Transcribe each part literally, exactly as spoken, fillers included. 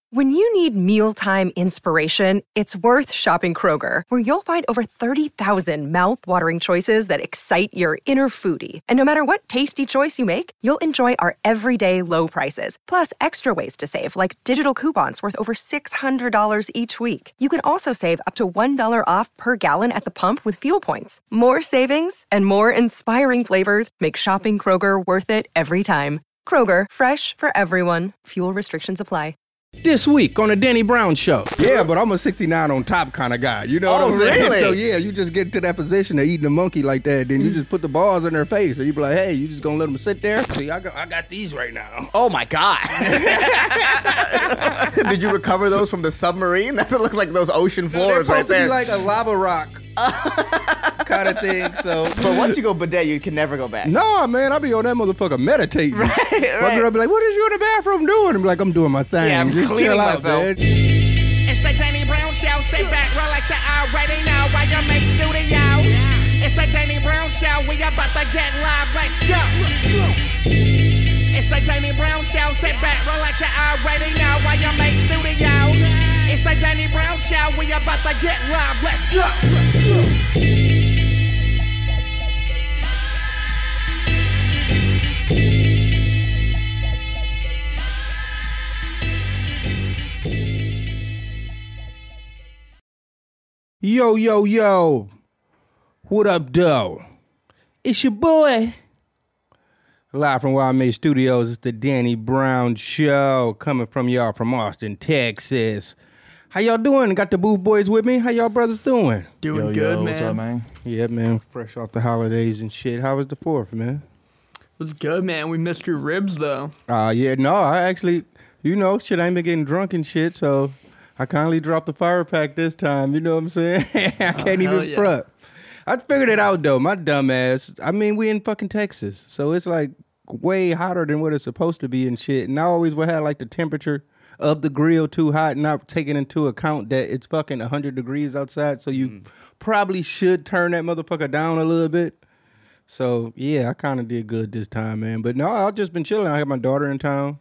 When you need mealtime inspiration, it's worth shopping Kroger, where you'll find over thirty thousand mouth-watering choices that excite your inner foodie. And no matter what tasty choice you make, you'll enjoy our everyday low prices, plus extra ways to save, like digital coupons worth over six hundred dollars each week. You can also save up to one dollar off per gallon at the pump with fuel points. More savings and more inspiring flavors make shopping Kroger worth it every time. Kroger, fresh for everyone. Fuel restrictions apply. This week on the Danny Brown Show. Yeah, but I'm a sixty-nine on top kind of guy. You know oh, what I'm saying? Really? So, yeah, you just get to that position of eating a monkey like that, then you just put the balls in their face. And you be like, hey, you just going to let them sit there? See, I got, I got these right now. Oh, my God. Did you recover those from the submarine? That's what looks like those ocean floors no, right there. Be like a lava rock kind of thing. So, But once you go bidet, you can never go back. No, man, I be on that motherfucker meditating. Right, right. My girl be like, what is you in the bathroom doing? I'm like, I'm doing my thing. Yeah, I'm just cleaning chill out, myself. man. It's the Danny Brown Show. Sit back, relax, you already know why you make studios. It's the Danny Brown Show. We about to get live. Let's go. Let's go. It's the Danny Brown Show. Sit back, relax, you already know why you make studios. It's the Danny Brown Show. We about to get live. Let's go. Let's go. Yo, yo, yo. What up, though? It's your boy. Live from Wild Made Studios, it's the Danny Brown Show. Coming from y'all from Austin, Texas. How y'all doing? Got the Booth Boys with me? How y'all brothers doing? Doing yo, good, yo, man. What's up, man? Yeah, man. Fresh off the holidays and shit. How was the fourth, man? It was good, man. We missed your ribs, though. Uh, yeah, no, I actually, you know, shit, I ain't been getting drunk and shit, so I kindly dropped the fire pack this time. You know what I'm saying? I can't Oh, even yeah. front. I figured it out, though. My dumb ass. I mean, we in fucking Texas, so it's like way hotter than what it's supposed to be and shit. And I always would have like the temperature of the grill too hot, not taking into account that it's fucking one hundred degrees outside. So you mm. probably should turn that motherfucker down a little bit. So yeah, I kind of did good this time, man. But no, I've just been chilling. I had my daughter in town,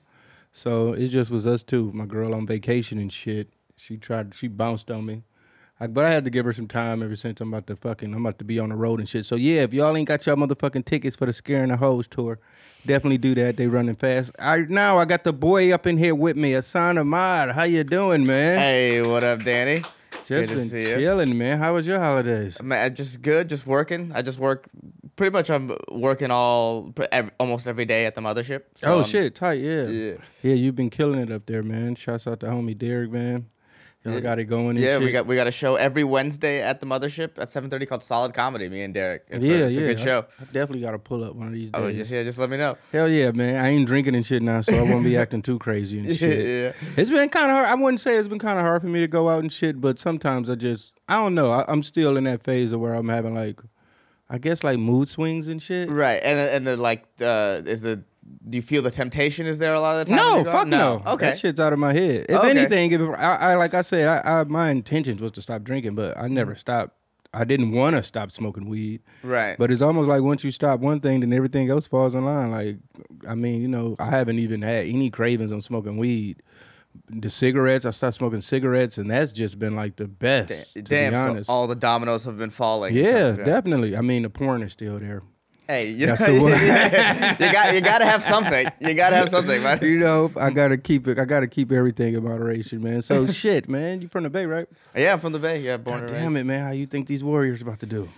so it just was us two. My girl on vacation and shit. She tried, she bounced on me. I, but I had to give her some time ever since I'm about to fucking, I'm about to be on the road and shit. So yeah, if y'all ain't got y'all motherfucking tickets for the Scaring the Hoes tour, definitely do that. They running fast. I Now I got the boy up in here with me, Asana Ahmad. How you doing, man? Hey, what up, Danny? Just Good to been see you. chilling, man. How was your holidays? Man, just good, just working. I just work, pretty much I'm working all, every, almost every day at the mothership. So oh, I'm- shit, tight, yeah. Yeah. Yeah, you've been killing it up there, man. Shouts out to homie Derek, man. Y'all Yeah. got it going and Yeah, shit. we got we got a show every Wednesday at the mothership at seven thirty called Solid Comedy, me and Derek. It's yeah, a, it's yeah. a good show. I, I definitely got to pull up one of these days. Oh, just, yeah, just let me know. Hell yeah, man. I ain't drinking and shit now, so I won't be acting too crazy and shit. Yeah. It's been kind of hard. I wouldn't say it's been kind of hard for me to go out and shit, but sometimes I just, I don't know. I, I'm still in that phase of where I'm having like, I guess like mood swings and shit. Right, and and the like, uh, is the do you feel the temptation is there a lot of the time? No, when you go out? fuck no. Okay. That shit's out of my head. If Okay. anything, if I, I like I said, I, I my intentions was to stop drinking, but I never stopped. I didn't want to stop smoking weed. Right. But it's almost like once you stop one thing, then everything else falls in line. Like, I mean, you know, I haven't even had any cravings on smoking weed. The cigarettes, I stopped smoking cigarettes, and that's just been like the best. Damn, to damn be so honest. all the dominoes have been falling. yeah, definitely. I mean, the porn is still there. Hey, you, That's know, the one. you got you got to have something. You got to have something, man. You know, I gotta keep it. I gotta keep everything in moderation, man. So shit, man. You from the Bay, right? Yeah, I'm from the Bay. Yeah, born God and damn raised. it, man. How you think these Warriors about to do?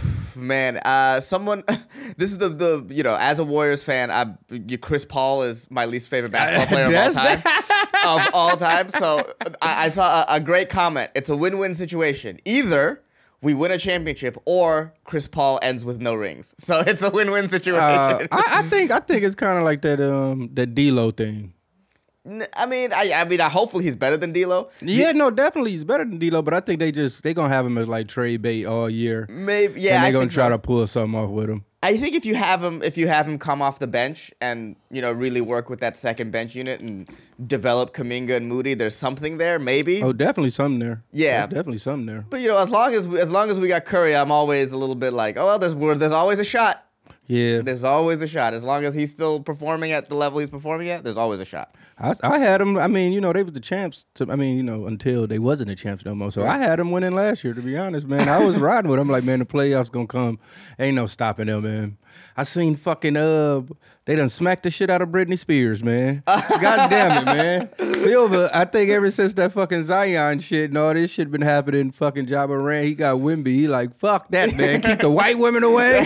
Man, uh, someone. This is the the you know, as a Warriors fan, I you, Chris Paul is my least favorite basketball player of all That's- time. of all time. So I, I saw a, a great comment. It's a win-win situation. Either we win a championship, or Chris Paul ends with no rings. So it's a win-win situation. Uh, I, I think I think it's kind of like that um that D-Lo thing. N- I mean, I, I mean, I, hopefully he's better than D'Lo. Yeah, no, definitely he's better than D-Lo, but I think they just they gonna have him as like trade bait all year. Maybe, yeah. and I they're gonna think try so. to pull something off with him. I think if you have him, if you have him come off the bench and you know really work with that second bench unit and develop Kuminga and Moody, there's something there, maybe. Oh, definitely something there. Yeah. There's definitely something there. But you know, as long as we, as long as we got Curry, I'm always a little bit like, oh well, there's there's always a shot. Yeah. There's always a shot. As long as he's still performing at the level he's performing at, there's always a shot. I, I had them. I mean, you know, they was the champs. To, I mean, you know, until they wasn't the champs no more. So I had them winning last year. To be honest, man, I was riding with them. Like, man, the playoffs gonna come. Ain't no stopping them, man. I seen fucking uh, they done smacked the shit out of Britney Spears, man. God damn it, man. Silva, I think ever since that fucking Zion shit and all this shit been happening, fucking Ja Morant, he got Wimby. He like, fuck that, man. Keep the white women away.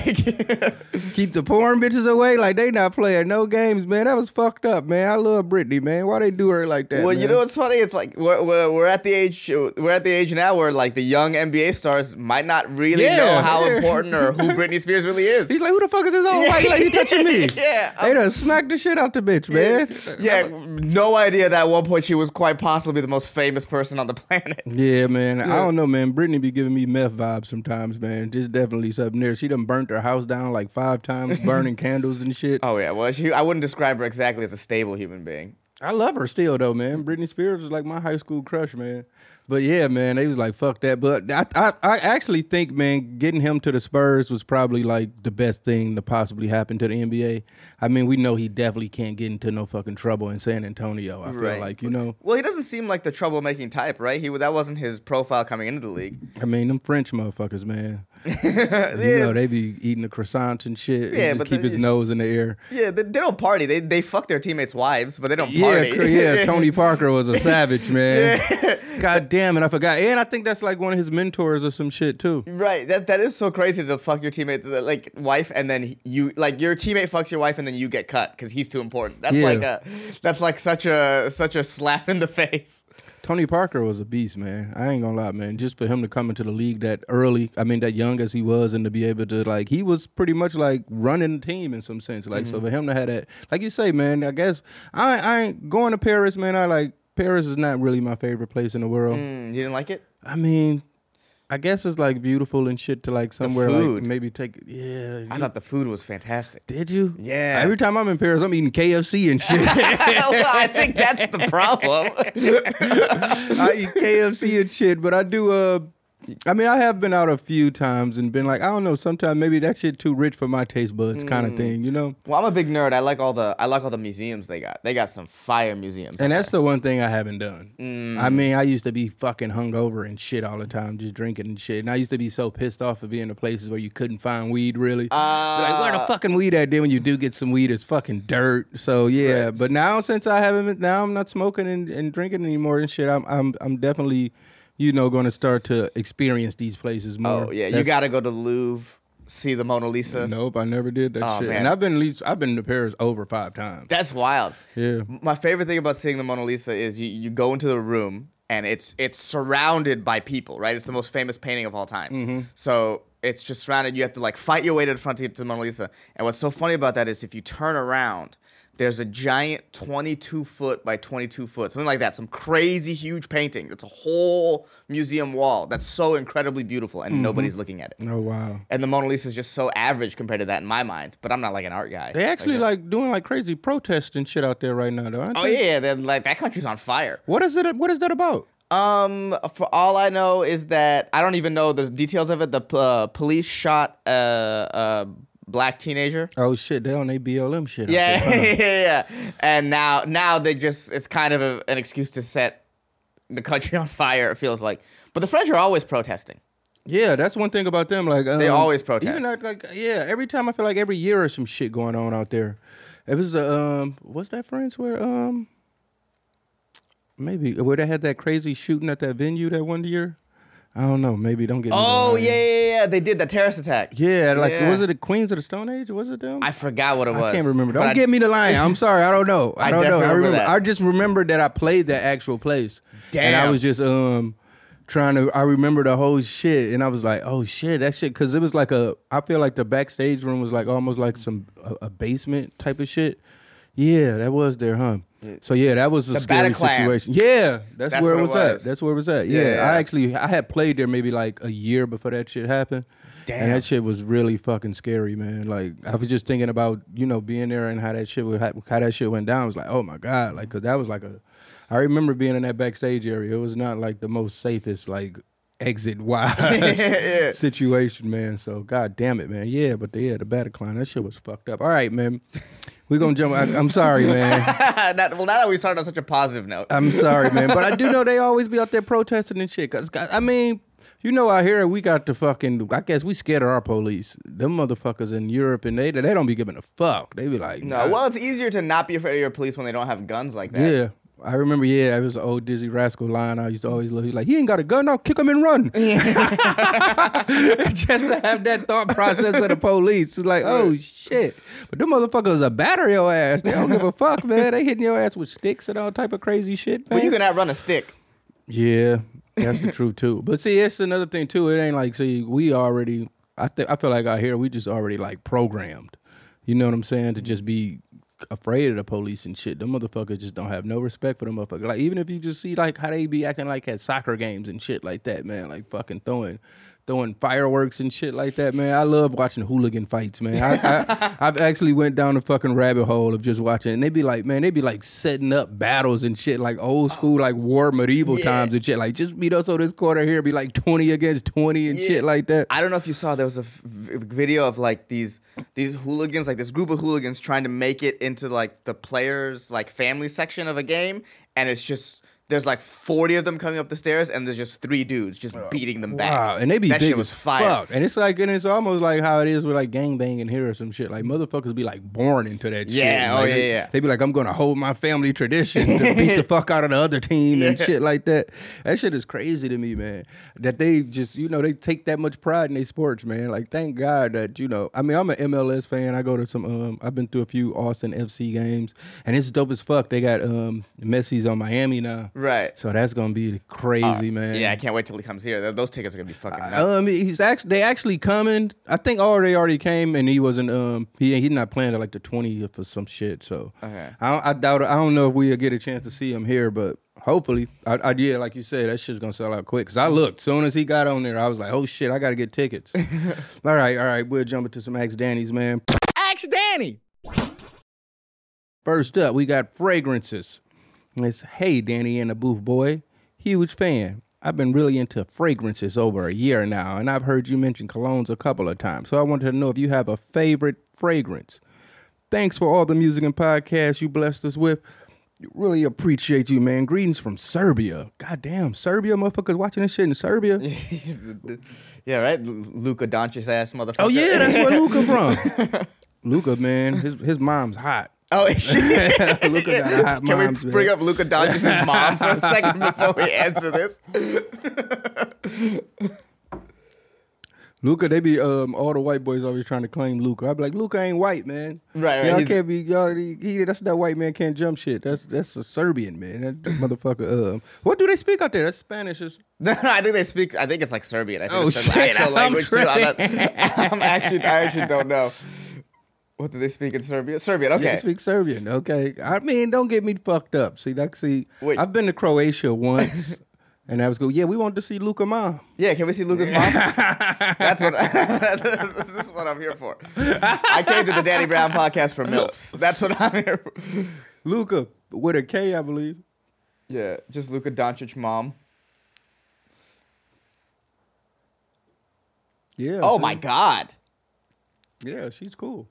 Keep the porn bitches away. Like, they not playing no games, man. That was fucked up, man. I love Britney, man. Why they do her like that? Well, man? you know what's funny? It's like we're, we're we're at the age we're at the age now where like the young N B A stars might not really Yeah, know how yeah. important or who Britney Spears really is. He's like, who the fuck is this old white lady touching me? Yeah, They done smacked the shit out the bitch, man. Yeah, no idea that at one point she was quite possibly the most famous person on the planet. Yeah, man. I don't know, man. Brittany be giving me meth vibes sometimes, man. Just definitely something there. She done burnt her house down like five times, burning candles and shit. Oh yeah, well she I wouldn't describe her exactly as a stable human being. I love her still, though, man. Britney Spears was like my high school crush, man. But yeah, man, they was like, fuck that. But I, I, I actually think, man, getting him to the Spurs was probably like the best thing to possibly happen to the N B A. I mean, we know he definitely can't get into no fucking trouble in San Antonio. I feel Right. like, you know. Well, he doesn't seem like the troublemaking type, right? He that wasn't his profile coming into the league. I mean, them French motherfuckers, man. You know, they be eating the croissants and shit. Yeah, and just but keep the- his nose in the air. Yeah, they, they don't party. They they fuck their teammates' wives, but they don't Yeah, party. cr- yeah. Tony Parker was a savage, man. God damn it, I forgot. And I think that's like one of his mentors or some shit too. Right. That that is so crazy to fuck your teammate's like wife, and then you like your teammate fucks your wife, and then you get cut because he's too important. That's Yeah. like a that's like such a such a slap in the face. Tony Parker was a beast, man. I ain't gonna lie, man. Just for him to come into the league that early, I mean, that young as he was, and to be able to, like, he was pretty much like running the team in some sense. Like, Mm-hmm. so for him to have that, like you say, man, I guess I, I ain't going to Paris, man. I like, Paris is not really my favorite place in the world. Mm, you didn't like it? I mean, I guess it's like beautiful and shit to like somewhere food. like maybe take, yeah. I you- thought the food was fantastic. Did you? Yeah. Every time I'm in Paris, I'm eating K F C and shit. Well, I think that's the problem. I eat K F C and shit, but I do. Uh, I mean, I have been out a few times and been like, I don't know. Sometimes maybe that shit too rich for my taste buds, kind of thing, you know. Well, I'm a big nerd. I like all the I like all the museums they got. They got some fire museums. And out that's the one thing I haven't done. Mm. I mean, I used to be fucking hungover and shit all the time, just drinking and shit. And I used to be so pissed off of being in places where you couldn't find weed, really. there. Uh, like, where the fucking weed at? Then when you do get some weed, it's fucking dirt. So yeah, Right. but now since I haven't, been- now I'm not smoking and, and drinking anymore and shit. I'm I'm I'm definitely, you know, going to start to experience these places more. Oh yeah, you That's- got to go to the Louvre, see the Mona Lisa. Nope, I never did that Oh, shit. man. And I've been at least I've been to Paris over five times. That's wild. Yeah. My favorite thing about seeing the Mona Lisa is you, you go into the room and it's it's surrounded by people, right? It's the most famous painting of all time. Mm-hmm. So it's just surrounded. You have to like fight your way to the front to get to the Mona Lisa. And what's so funny about that is if you turn around, there's a giant twenty-two foot by twenty-two foot, something like that, some crazy huge painting. It's a whole museum wall that's so incredibly beautiful and nobody's looking at it. Oh wow. And the Mona Lisa is just so average compared to that in my mind. But I'm not like an art guy. They actually Like, like doing like crazy protests and shit out there right now, though. Aren't oh they? yeah, they're like that country's on fire. What is it? What is that about? Um, for all I know is that I don't even know the details of it. The uh, police shot a, a black teenager. Oh shit, they on they B L M shit. out Yeah, there, yeah, huh? yeah. And now, now they just it's kind of a, an excuse to set the country on fire. It feels like, but the French are always protesting. Yeah, that's one thing about them. Like um, They always protest. Even like, like yeah, every time I feel like every year or some shit going on out there. If it's the um, what's that France where um, maybe where they had that crazy shooting at that venue that one year. I don't know. Maybe don't get. me Oh wrong. yeah, yeah, yeah. They did the terrorist attack. Yeah, like Yeah. was it the Queens of the Stone Age? Was it them? I forgot what it was. I can't remember. but Don't I- get me the line. I'm sorry. I don't know. I, I don't know. definitely I remember remember. that. I just remember that I played that actual place. And I Damn. was just um trying to. I remember the whole shit, and I was like, oh shit, that shit, because it was like a. I feel like the backstage room was like almost like some a, a basement type of shit. Yeah, that was there, huh? So yeah, that was a The scary Bataclan. situation. Yeah, that's, That's where what it it was, at. was. That's where it was at. Yeah, Yeah. I actually I had played there maybe like a year before that shit happened. Damn. And that shit was really fucking scary, man. Like I was just thinking about you know being there and how that shit would how that shit went down. I was like, oh my god, like because that was like a. I remember being in that backstage area. It was not like the most safest like exit wise Yeah. situation, man. So god damn it, man. Yeah, but the, yeah, the Bataclan, that shit was fucked up. All right, man. We're gonna jump. I, I'm sorry, man. That, well, now that we started on such a positive note. I'm sorry, man. But I do know they always be out there protesting and shit. Cause I mean, you know, out here we got the fucking. I guess we scared of our police. Them motherfuckers in Europe and they they don't be giving a fuck. They be like, no, nah. well, it's easier to not be afraid of your police when they don't have guns like that. Yeah. I remember, yeah, it was an old Dizzy Rascal line I used to always love. He's like, he ain't got a gun, I'll kick him and run. Just to have that thought process of the police. It's like, oh, shit. But them motherfuckers are batter your ass. They don't give a fuck, man. They hitting your ass with sticks and all type of crazy shit, man. But you can outrun a stick. Yeah, that's the truth, too. But see, it's another thing, too. It ain't like, see, we already, I, th- I feel like out here, we just already, like, programmed. You know what I'm saying? To just be afraid of the police and shit. Them motherfuckers just don't have no respect for them motherfuckers. Like, even if you just see, like, how they be acting like at soccer games and shit like that, man. Like, fucking throwing throwing fireworks and shit like that, man. I love watching hooligan fights, man. I, I, I've actually went down the fucking rabbit hole of just watching. And they be like, man, they be like setting up battles and shit, like old school, like war medieval Yeah. times and shit. Like, just beat us on this corner here, be like twenty against twenty and Yeah. shit like that. I don't know if you saw, there was a f- v- video of like these these hooligans, like this group of hooligans trying to make it into like the players' like family section of a game, and it's just there's like forty of them coming up the stairs, and there's just three dudes just beating them back. Wow, and they be that big shit was as fire. fuck. And it's like, and it's almost like how it is with like gangbanging here or some shit. Like motherfuckers be like born into that shit. Yeah, Like, oh, yeah, they, yeah. They be like, I'm gonna hold my family tradition to beat the fuck out of the other team and Yeah. shit like that. That shit is crazy to me, man. That they just, you know, they take that much pride in their sports, man. Like, thank God that, you know, I mean, I'm an M L S fan. I go to some, um, I've been through a few Austin F C games, and it's dope as fuck. They got um Messi's on Miami now. Right. So that's gonna be crazy, man. Yeah, I can't wait till he comes here. Th- Those tickets are gonna be fucking nuts. Um, he's actually they actually coming. I think already already came, and he wasn't. Um, he he's not playing at like the twentieth or some shit. So Okay. I don't, I doubt. I don't know if we'll get a chance to see him here, but hopefully, I, I yeah, like you said, that shit's gonna sell out quick. Cause I looked, soon as he got on there, I was like, oh shit, I gotta get tickets. all right, all right, we'll jump into some Ask Danny's, man. Ask Danny. First up, we got fragrances. It's hey Danny and the Booth Boy, huge fan. I've been really into fragrances over a year now, and I've heard you mention colognes a couple of times. So I wanted to know if you have a favorite fragrance. Thanks for all the music and podcasts you blessed us with. Really appreciate you, man. Greetings from Serbia. Goddamn, Serbia, motherfuckers watching this shit in Serbia. Yeah, right. L- Luka Doncic ass motherfucker. Oh yeah, that's where Luka from. Luka, man, his his mom's hot. Oh, is she? Luka got a hot Can mom, we bring man. up Luka Doncic's mom for a second before we answer this? Luka, they be um all the white boys always trying to claim Luka. I be like, Luka ain't white, man. Right, right, Y'all he's- can't be y'all. He, he- that's that white man can't jump shit. That's that's a Serbian man. That, that motherfucker. Um, what do they speak out there? That's Spanish. Is, No, no, I think they speak. I think it's like Serbian. I think Oh, it's the shit, actual I'm language too. I'm, not, tripping. I'm actually, I actually don't know. What do they speak in Serbia? Serbian. They Okay. speak Serbian. Okay. I mean, don't get me fucked up. See, like, see, Wait. I've been to Croatia once, and I was go, yeah, we wanted to see Luka mom. Yeah, can we see Luca's mom? That's what. This is what I'm here for. I came to the Danny Brown podcast for milfs. That's what I'm here for. Luka with a K, I believe. Yeah, just Luka Doncic mom. Yeah. Oh see? my God. Yeah, she's cool.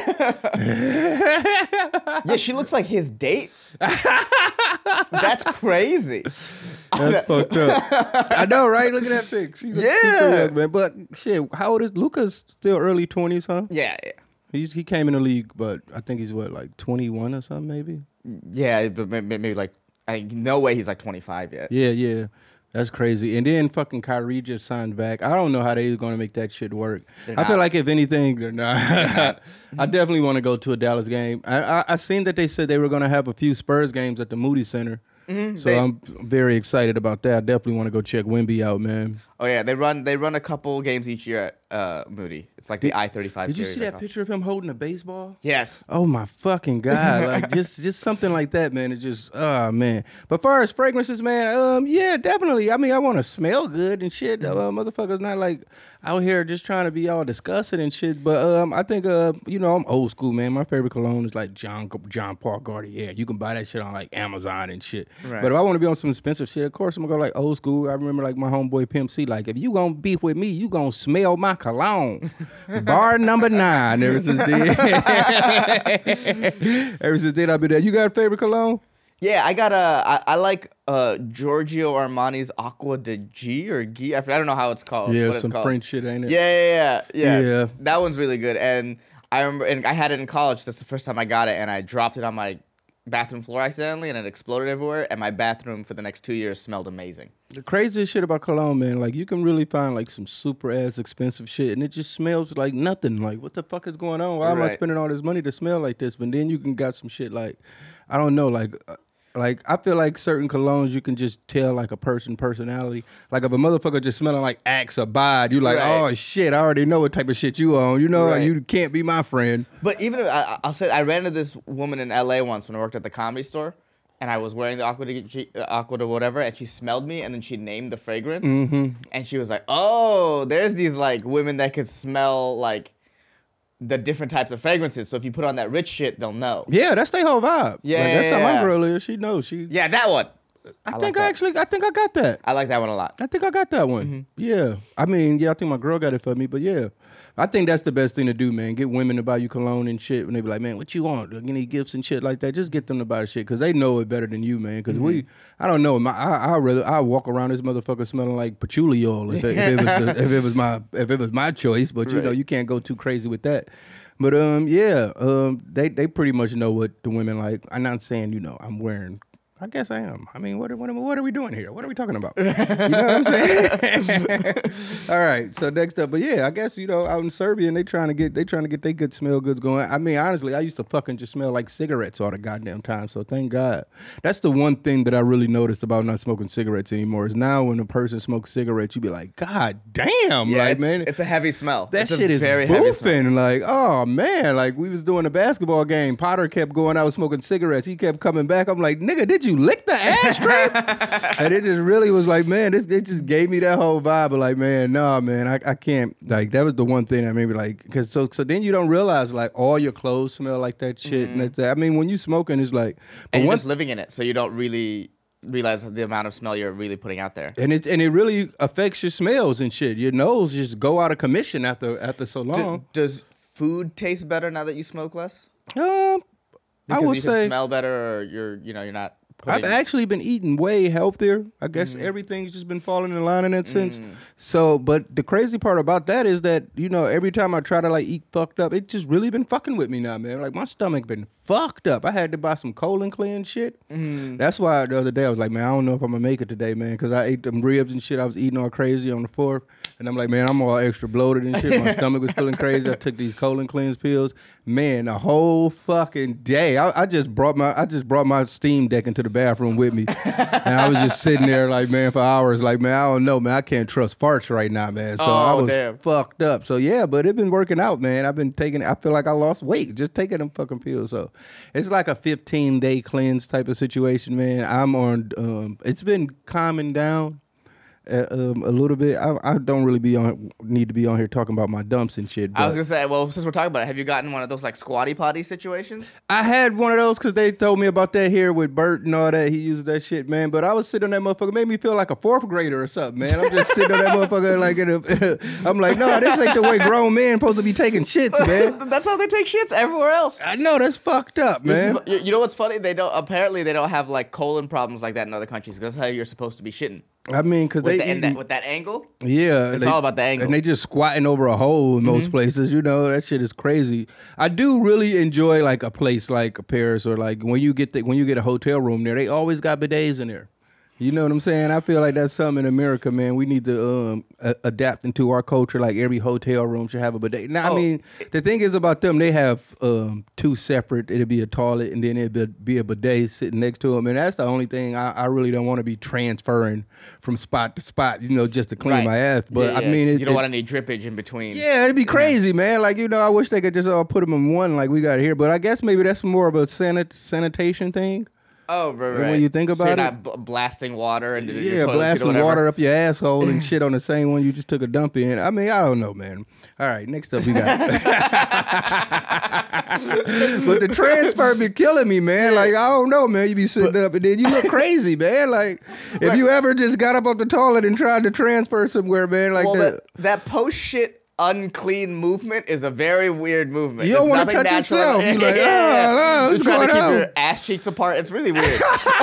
Yeah, she looks like his date. That's crazy. That's fucked up. I know, right? Look at that pic. She's Yeah. super young, man. But shit, how old is Luka's? Still early twenties, huh? Yeah, yeah. He's he came in the league, but I think he's what, like twenty-one or something, maybe. Yeah, but may- may- maybe like, I no way he's like twenty-five yet. Yeah, yeah. That's crazy. And then fucking Kyrie just signed back. I don't know how they're going to make that shit work. They're I feel not. like if anything, they're not. I definitely want to go to a Dallas game. I, I I seen that they said they were going to have a few Spurs games at the Moody Center. So They- I'm very excited about that. I definitely want to go check Wemby out, man. Oh yeah, they run they run a couple games each year at uh, Moody. It's like the I thirty-five. Did you series, see I that call it. picture of him holding a baseball? Yes. Oh my fucking god! Like just just something like that, man. It's just oh man. But far as fragrances, man, um, yeah, definitely. I mean, I want to smell good and shit. Uh, motherfuckers not like out here just trying to be all disgusting and shit. But um, I think uh, you know, I'm old school, man. My favorite cologne is like John John Paul Gaultier. You can buy that shit on like Amazon and shit. Right. But if I want to be on some expensive shit, of course I'm gonna go like old school. I remember like my homeboy Pimp C, like if you gonna beef with me, you gonna smell my cologne. Bar number nine. Ever since then, ever since then I've been there. You got a favorite cologne? Yeah, I got a. I, I like uh, Giorgio Armani's Aqua de G or G. I, forget- I don't know how it's called. Yeah, what some it's called. French shit, ain't it? Yeah, yeah, yeah, yeah. Yeah. That one's really good. And I remember, and I had it in college. That's the first time I got it, and I dropped it on my bathroom floor accidentally, and it exploded everywhere. And my bathroom for the next two years smelled amazing. The craziest shit about cologne, man, like you can really find like some super ass expensive shit and it just smells like nothing. Like what the fuck is going on? Why am I Right. spending all this money to smell like this? But then you can got some shit like, I don't know, like, uh, like I feel like certain colognes you can just tell like a person personality. Like if a motherfucker just smelling like Axe or Bod, you like, Right. oh shit, I already know what type of shit you on. You know, Right. you can't be my friend. But even if I, I'll say, I ran into this woman in L A once when I worked at the Comedy Store, and I was wearing the Aqua de, G, uh, Aqua de whatever, and she smelled me, and then she named the fragrance, Mm-hmm. and she was like, "Oh, there's these like women that could smell like the different types of fragrances. So if you put on that rich shit, they'll know." Yeah, that's their whole vibe. Yeah, like, that's yeah, how my yeah. girl is. She knows. She. Yeah, that one. I, I like think I that. actually, I think I got that. I like that one a lot. I think I got that one. Mm-hmm. Yeah. I mean, yeah, I think my girl got it for me, but yeah. I think that's the best thing to do, man. Get women to buy you cologne and shit. When they be like, man, what you want? Any gifts and shit like that? Just get them to buy the shit because they know it better than you, man. Because we, Mm-hmm. I don't know. My, I, I rather I walk around this motherfucker smelling like patchouli oil if, it, if it was the, if it was my if it was my choice. But you know, Right. you can't go too crazy with that. But um, yeah, um, they they pretty much know what the women like. I'm not saying you know I'm wearing. I guess I am. I mean, what are, what, are, what are we doing here? What are we talking about? You know what I'm saying? All right. So next up, but yeah, I guess you know out in Serbia, and they trying to get they trying to get their good smell goods going. I mean, honestly, I used to fucking just smell like cigarettes all the goddamn time. So thank God. That's the one thing that I really noticed about not smoking cigarettes anymore. Is now when a person smokes cigarettes, you be like, God damn, Yeah, like it's, man, it's a heavy smell. that It's a shit is very heavy smell. boofing. Like, oh man, like we was doing a basketball game. Potter kept going out smoking cigarettes. He kept coming back. I'm like, nigga, did you lick the ashtray? And it just really was like, man, this it just gave me that whole vibe of like, man, nah, man, I, I can't. Like that was the one thing that made me like, because so so then you don't realize like all your clothes smell like that shit. And that's, I mean, when you smoking, it's like, but And you're once just living in it, so you don't really realize the amount of smell you're really putting out there. and it and it really affects your smells and shit. Your nose just go out of commission after after so D- long. does food taste better now that you smoke less? Um, I Because would you say can smell better, or you're, you know, you're not. I've Putting, actually been eating way healthier. I guess Mm-hmm. everything's just been falling in line in that sense. Mm. So, but the crazy part about that is that, you know, every time I try to like eat fucked up, it just really been fucking with me now, man. Like my stomach been fucked up. I had to buy some colon cleanse shit. Mm-hmm. That's why the other day I was like, man, I don't know if I'm gonna make it today, man, because I ate them ribs and shit. I was eating all crazy on the fourth, and I'm like, man, I'm all extra bloated and shit. My stomach was feeling crazy. I took these colon cleanse pills. Man, the whole fucking day, I, I just brought my I just brought my steam deck into the bathroom with me, and I was just sitting there like, man, for hours. Like, man, I don't know, man, I can't trust farts right now, man. So I Oh, was damn. fucked up. So yeah, but it been working out, man. I've been taking. I feel like I lost weight just taking them fucking pills. So it's like a fifteen day cleanse type of situation, man. I'm on. Um, it's been calming down. Uh, um, a little bit. I, I don't really be on. Need to be on here talking about my dumps and shit. But I was gonna say, well, since we're talking about it, have you gotten one of those like squatty potty situations? I had one of those because they told me about that here with Bert and all that. He used that shit, man. But I was sitting on that motherfucker. It made me feel like a fourth grader or something, man. I'm just sitting on that motherfucker like in a, in a, I'm like, no, this ain't the way grown men supposed to be taking shits, man. That's how they take shits everywhere else. I know that's fucked up, This man. is- you you know what's funny? They don't. Apparently, they don't have like colon problems like that in other countries. 'Cause that's how you're supposed to be shitting. I mean, because With, they the, and eating- that, with that angle. yeah, It's they- all about the angle. and they just squatting over a hole in most places. You know that shit is crazy. I do really enjoy like a place like Paris or like when you get the, when you get a hotel room there, they always got bidets in there. You know what I'm saying? I feel like that's something in America, man. We need to um, a- adapt into our culture. Like every hotel room should have a bidet. Now, I Oh. mean, the thing is about them, they have um, two separate. It'll be a toilet and then it'll be, be a bidet sitting next to them. And that's the only thing I, I really don't want to be transferring from spot to spot, you know, just to clean Right. my ass. But Yeah, I yeah, mean, 'cause it, you don't it- want any drippage in between. yeah, it'd be crazy, man. Like, you know, I wish they could just all put them in one like we got here. But I guess maybe that's more of a sanit- sanitation thing. Oh, right, right. And when you think so about you're it, not b- blasting water into your yeah, toilet seat or blasting whatever. water up your asshole and shit on the same one you just took a dump in. I mean, I don't know, man. All right, next up we got. But the transfer be killing me, man. Like, I don't know, man. You be sitting up and then you look crazy, man. Like, if you ever just got up off the toilet and tried to transfer somewhere, man, like well, that. that, that post shit unclean movement is a very weird movement. You don't There's want to touch nothing yourself. natural- You're like, Yeah, oh, no, what's Just trying to going keep on? your ass cheeks apart. It's really weird.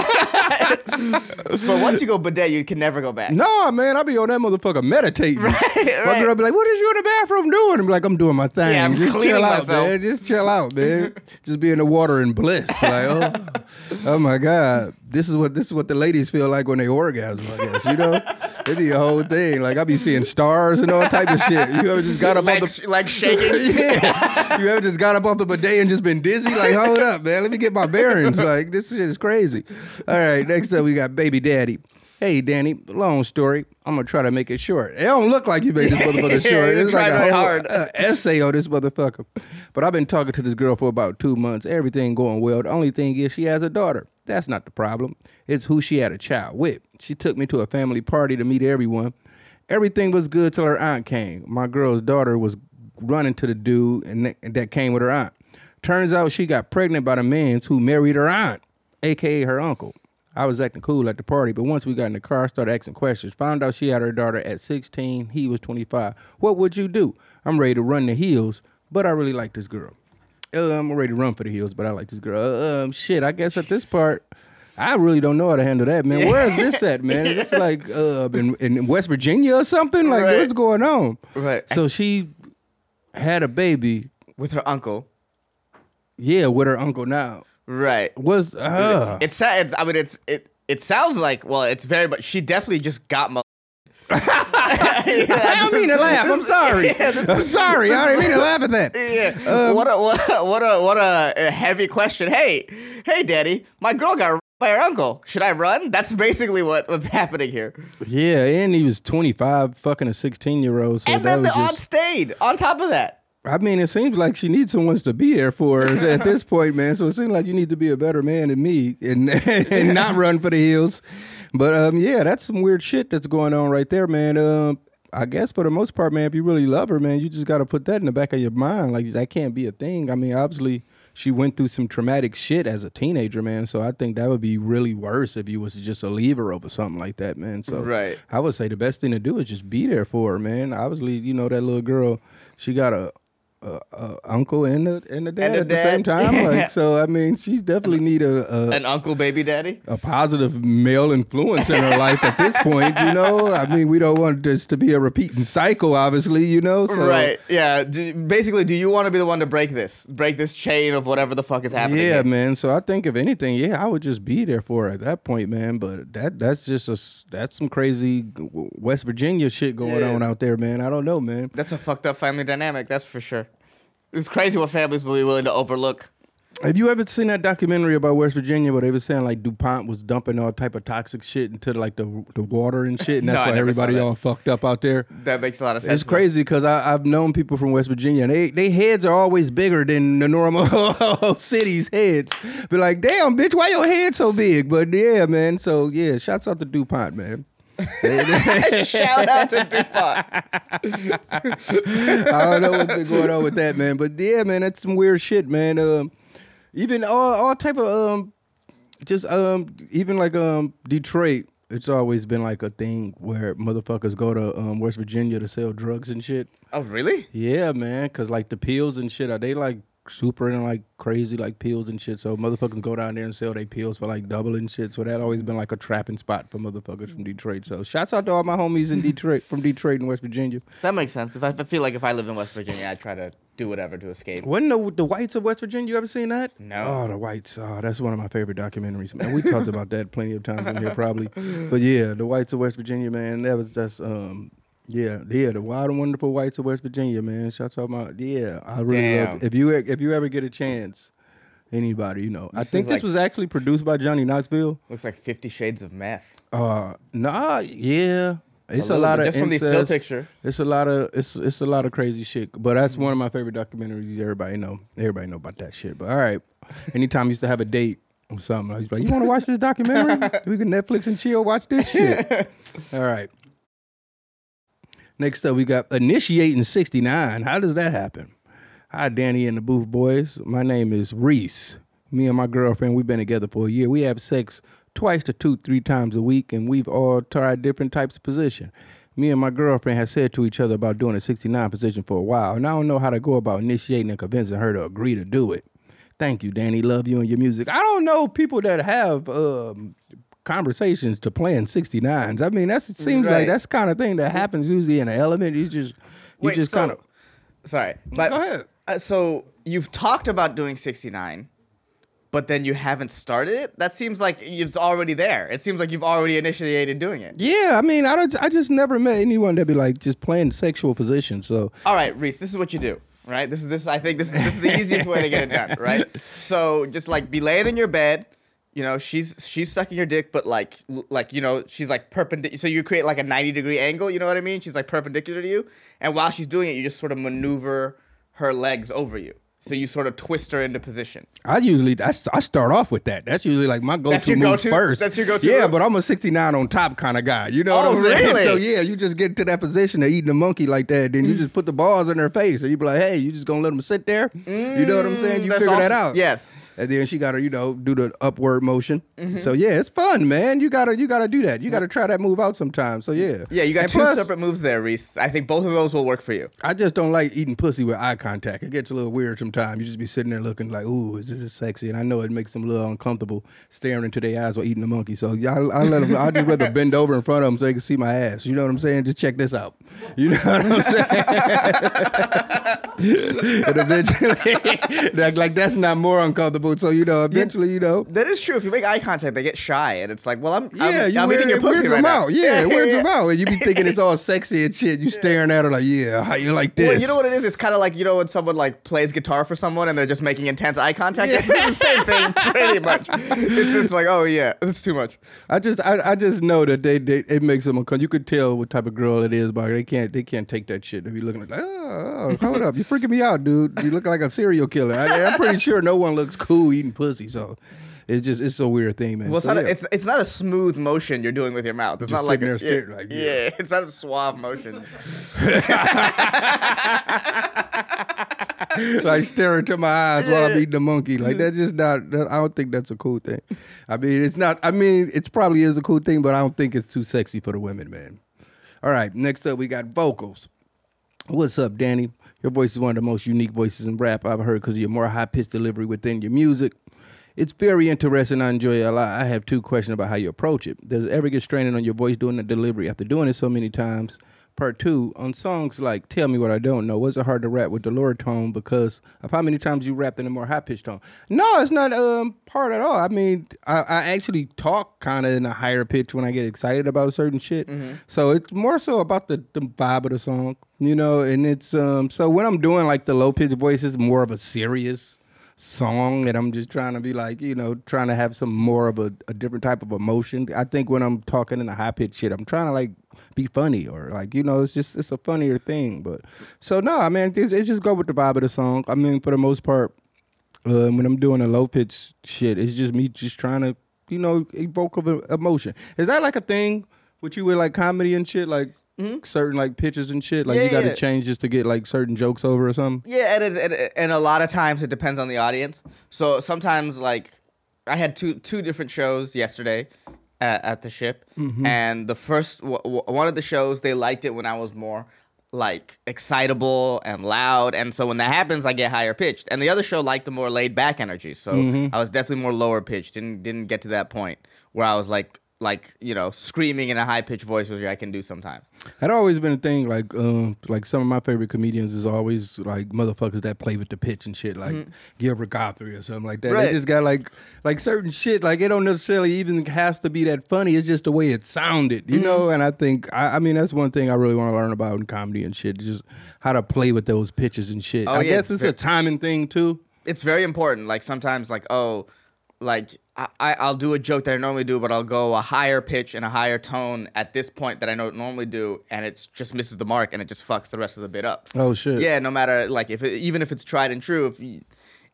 But once you go bidet, you can never go back. No, man, I be on that motherfucker meditating. Right, My right. girl be like, what is you in the bathroom doing? I'm like, I'm doing my thing. Yeah, I'm Just cleaning chill out, myself. man. Just chill out, man. Just be in the water in bliss. Like, oh, oh my God. This is what this is what the ladies feel like when they orgasm, I guess. You know? It be a whole thing. Like, I be seeing stars and all type of shit. You ever just got up on Legs, the legs shaking. yeah. You ever just got up off the bidet and just been dizzy? Like, hold up, man. Let me get my bearings. Like, this shit is crazy. All right, next up we got Baby Daddy. Hey, Danny, long story. I'm going to try to make it short. It don't look like you made this motherfucker Yeah, short. you It's like tried a really whole hard. uh, essay on this motherfucker. But I've been talking to this girl for about two months. Everything going well. The only thing is she has a daughter. That's not the problem. It's who she had a child with. She took me to a family party to meet everyone. Everything was good till her aunt came. My girl's daughter was running to the dude and th- that came with her aunt. Turns out she got pregnant by the man who married her aunt, a k a her uncle. I was acting cool at the party, but once we got in the car, I started asking questions. Found out she had her daughter at sixteen. He was twenty-five. What would you do? I'm ready to run the hills, but I really like this girl. Uh, I'm ready to run for the hills, but I like this girl. Uh, um, shit, I guess at this part, I really don't know how to handle that, man. Where is this at, man? Is this like uh, in, in West Virginia or something? Like, Right. what's going on? Right. So she had a baby, With her uncle. yeah, with her uncle now. Right. Was uh, It's sad. I mean, it's it. It sounds like well, it's very. But she definitely just got. Mo- I don't mean to laugh. I'm sorry. Yeah, this I'm sorry. I didn't mean to laugh at that. Yeah. Um, what a what a, what a what a, a heavy question. Hey, hey, Daddy, my girl got raped by her uncle. Should I run? That's basically what, what's happening here. Yeah, and he was twenty-five, fucking a sixteen-year-old. So And that then the was aunt just, stayed on top of that. I mean, it seems like she needs someone to be there for her at this point, man. So it seems like you need to be a better man than me and, and not run for the hills. But um, yeah, that's some weird shit that's going on right there, man. Um, I guess for the most part, man, if you really love her, man, you just got to put that in the back of your mind. Like, that can't be a thing. I mean, obviously, she went through some traumatic shit as a teenager, man. So I think that would be really worse if you was just to leave her over something like that, man. So Right. I would say the best thing to do is just be there for her, man. Obviously, you know, that little girl, she got a, a, a uncle and a, and a dad And a at the same dad. time. Like, so, I mean, she's definitely need a... a An uncle, baby, daddy. a positive male influence in her life at this point, you know? I mean, we don't want this to be a repeating cycle, obviously, you know? So, Right. Yeah. D- basically, do you want to be the one to break this, break this chain of whatever the fuck is happening? Yeah, here? man. So I think if anything, yeah, I would just be there for her at that point, man. But that that's just a s- that's some crazy West Virginia shit going Yeah. on out there, man. I don't know, man. That's a fucked up family dynamic. That's for sure. It's crazy what families will be willing to overlook. Have you ever seen that documentary about West Virginia where they were saying like DuPont was dumping all type of toxic shit into like the the water and shit, and that's No, I why never saw everybody that. all fucked up out there? That makes a lot of sense. It's crazy because I've known people from West Virginia, and they they heads are always bigger than the normal city's heads. Be like, damn, bitch, why your head so big? But yeah, man. So yeah, shouts out to DuPont, man. Shout out to DuPont. I don't know what's been going on with that, man. But yeah, man, that's some weird shit, man. Um, even all all type of um, just um, even like um, Detroit. It's always been like a thing where motherfuckers go to um, West Virginia to sell drugs and shit. Oh, really? Yeah, man, cause like the pills and shit, are they like super and like crazy like pills and shit? So motherfuckers go down there and sell their pills for like double and shit. So that always been like a trapping spot for motherfuckers from Detroit. So shouts out to all my homies in Detroit, from Detroit and West Virginia. That makes sense. If I, if I feel like if I lived in West Virginia, I'd try to do whatever to escape. Wasn't the, the Whites of West Virginia? You ever seen that? No. Oh, the Whites. Oh, that's one of my favorite documentaries, man. We talked about that plenty of times in here, probably. But yeah, the Whites of West Virginia, man. That was just um. Yeah, yeah, the wild and wonderful Whites of West Virginia, man. Shouts out my yeah, I really Damn. love it. If you if you ever get a chance, anybody, you know. I This think is this like- was actually produced by Johnny Knoxville. Looks like Fifty Shades of Meth. Uh, nah, yeah, it's a, little lot bit, of just from the still incest. picture. It's a lot of it's it's a lot of crazy shit. But that's one of my favorite documentaries. Everybody know, everybody know about that shit. But all right, anytime I used to have a date or something. He's like, you want to watch this documentary? We can Netflix and chill, watch this shit. All right. Next up, we got Initiating sixty-nine. How does that happen? Hi, Danny and the Booth Boys. My name is Reese. Me and my girlfriend, we've been together for a year. We have sex twice to two, three times a week, and we've all tried different types of position. Me and my girlfriend have said to each other about doing a sixty-nine position for a while, and I don't know how to go about initiating and convincing her to agree to do it. Thank you, Danny. Love you and your music. I don't know people that have um, conversations to playing sixty-nines. I mean, that's it seems Right. like that's the kind of thing that happens usually in an element. You just, you Wait, just so, kind of. Sorry, but Go ahead. Uh, so you've talked about doing sixty-nine, but then you haven't started it? That seems like it's already there. It seems like you've already initiated doing it. Yeah, I mean, I don't. I just never met anyone that be like just playing sexual positions. So All right, Reese, this is what you do, right? This is this. I think this is this is the easiest way to get it done, right? So just like be laying in your bed, you know, she's she's sucking your dick, but like l- like you know, she's like perpendicular. So you create like a ninety degree angle. You know what I mean? She's like perpendicular to you, and while she's doing it, you just sort of maneuver her legs over you. So you sort of twist her into position. I usually I, I start off with that. That's usually like my That's go-to your move go-to? first. That's your go-to Yeah, move? but I'm a sixty-nine on top kind of guy. You know Oh, what I'm saying? really? So yeah, you just get to that position of eating a monkey like that, then you just put the balls in her face, and you be like, hey, you just gonna let them sit there? You know what I'm saying? You That's figure that awesome. out. Yes. And then she gotta, you know, do the upward motion. Mm-hmm. So yeah, it's fun, man. You gotta, you gotta do that. You gotta try that move out sometime. So yeah. Yeah, you got And two plus, separate moves there, Reese. I think both of those will work for you. I just don't like eating pussy with eye contact. It gets a little weird sometimes. You just be sitting there looking like, ooh, is this sexy? And I know it makes them a little uncomfortable staring into their eyes while eating a monkey. So yeah, I, I let them. I just rather bend over in front of them so they can see my ass. You know what I'm saying? Just check this out. You know what I'm saying? And eventually, like, like that's not more uncomfortable. So you know, eventually, you know. That is true. If you make eye contact, they get shy, and it's like, well, I'm Yeah, I'm, you I'm weird, eating your it pussy weirds right them now. out. Yeah, it weirds yeah. them out. And you be thinking it's all sexy and shit. You staring at her like, yeah, how you like this? Well, you know what it is? It's kind of like, you know, when someone like plays guitar for someone and they're just making intense eye contact. Yeah. It's the same thing, pretty much. It's just like, oh yeah, it's too much. I just I, I just know that they, they it makes them uncomfortable. You could tell what type of girl it is, but they can't they can't take that shit. They be looking like, oh, oh hold up, you're freaking me out, dude. You look like a serial killer. I, I'm pretty sure no one looks cool eating pussy. So it's just it's a weird thing, man. Well, it's So, not. yeah. A, it's it's not a smooth motion you're doing with your mouth. It's Just not like sitting a, there yeah, staring like, yeah. yeah. It's not a suave motion. like staring into my eyes while I'm eating a monkey. Like that's just not. That, I don't think that's a cool thing. I mean, it's not. I mean, it probably is a cool thing, but I don't think it's too sexy for the women, man. All right, next up we got vocals. What's up, Danny? Your voice is one of the most unique voices in rap I've heard because of your more high-pitched delivery within your music. It's very interesting. I enjoy it a lot. I have two questions about how you approach it. Does it ever get straining on your voice doing the delivery after doing it so many times? Part two, on songs like Tell Me What I Don't Know, was it hard to rap with the lower tone because of how many times you rapped in a more high-pitched tone? No, it's not um, part at all. I mean, I, I actually talk kind of in a higher pitch when I get excited about certain shit. Mm-hmm. So it's more so about the, the vibe of the song, you know, and it's, um, so when I'm doing like the low-pitched voice, it's more of a serious song and I'm just trying to be like, you know, trying to have some more of a, a different type of emotion. I think when I'm talking in a high pitched shit, I'm trying to like be funny or like, you know, it's just, it's a funnier thing. But so no, I mean, it's, it's just go with the vibe of the song. I mean, for the most part, uh, when I'm doing a low pitched shit, it's just me just trying to, you know, evoke of emotion. Is that like a thing with you with like comedy and shit? Like, Mm-hmm. certain like pitches and shit, like Yeah, you got to yeah. change just to get like certain jokes over or something. Yeah, and, it, and and a lot of times it depends on the audience. So sometimes, like, I had two two different shows yesterday at, at the Ship, Mm-hmm. and the first w- w- one of the shows they liked it when I was more like excitable and loud, and so when that happens, I get higher pitched. And the other show liked the more laid back energy, so Mm-hmm. I was definitely more lower pitched. Didn't didn't get to that point where I was like. Like, you know, screaming in a high-pitched voice, which I can do sometimes. That always been a thing. Like, um, like some of my favorite comedians is always like motherfuckers that play with the pitch and shit, like Gilbert Gottfried or something like that. Right. They just got like, like certain shit. Like it don't necessarily even has to be that funny. It's just the way it sounded, you know. And I think, I, I mean, that's one thing I really want to learn about in comedy and shit. Just how to play with those pitches and shit. Oh, I yeah, guess it's it's ve- a timing thing too. It's very important. Like, sometimes, like, oh, like, I, I- I'll do a joke that I normally do, but I'll go a higher pitch and a higher tone at this point that I don't normally do, and it just misses the mark, and it just fucks the rest of the bit up. Oh shit. Yeah, no matter, like, if it, even if it's tried and true, if you,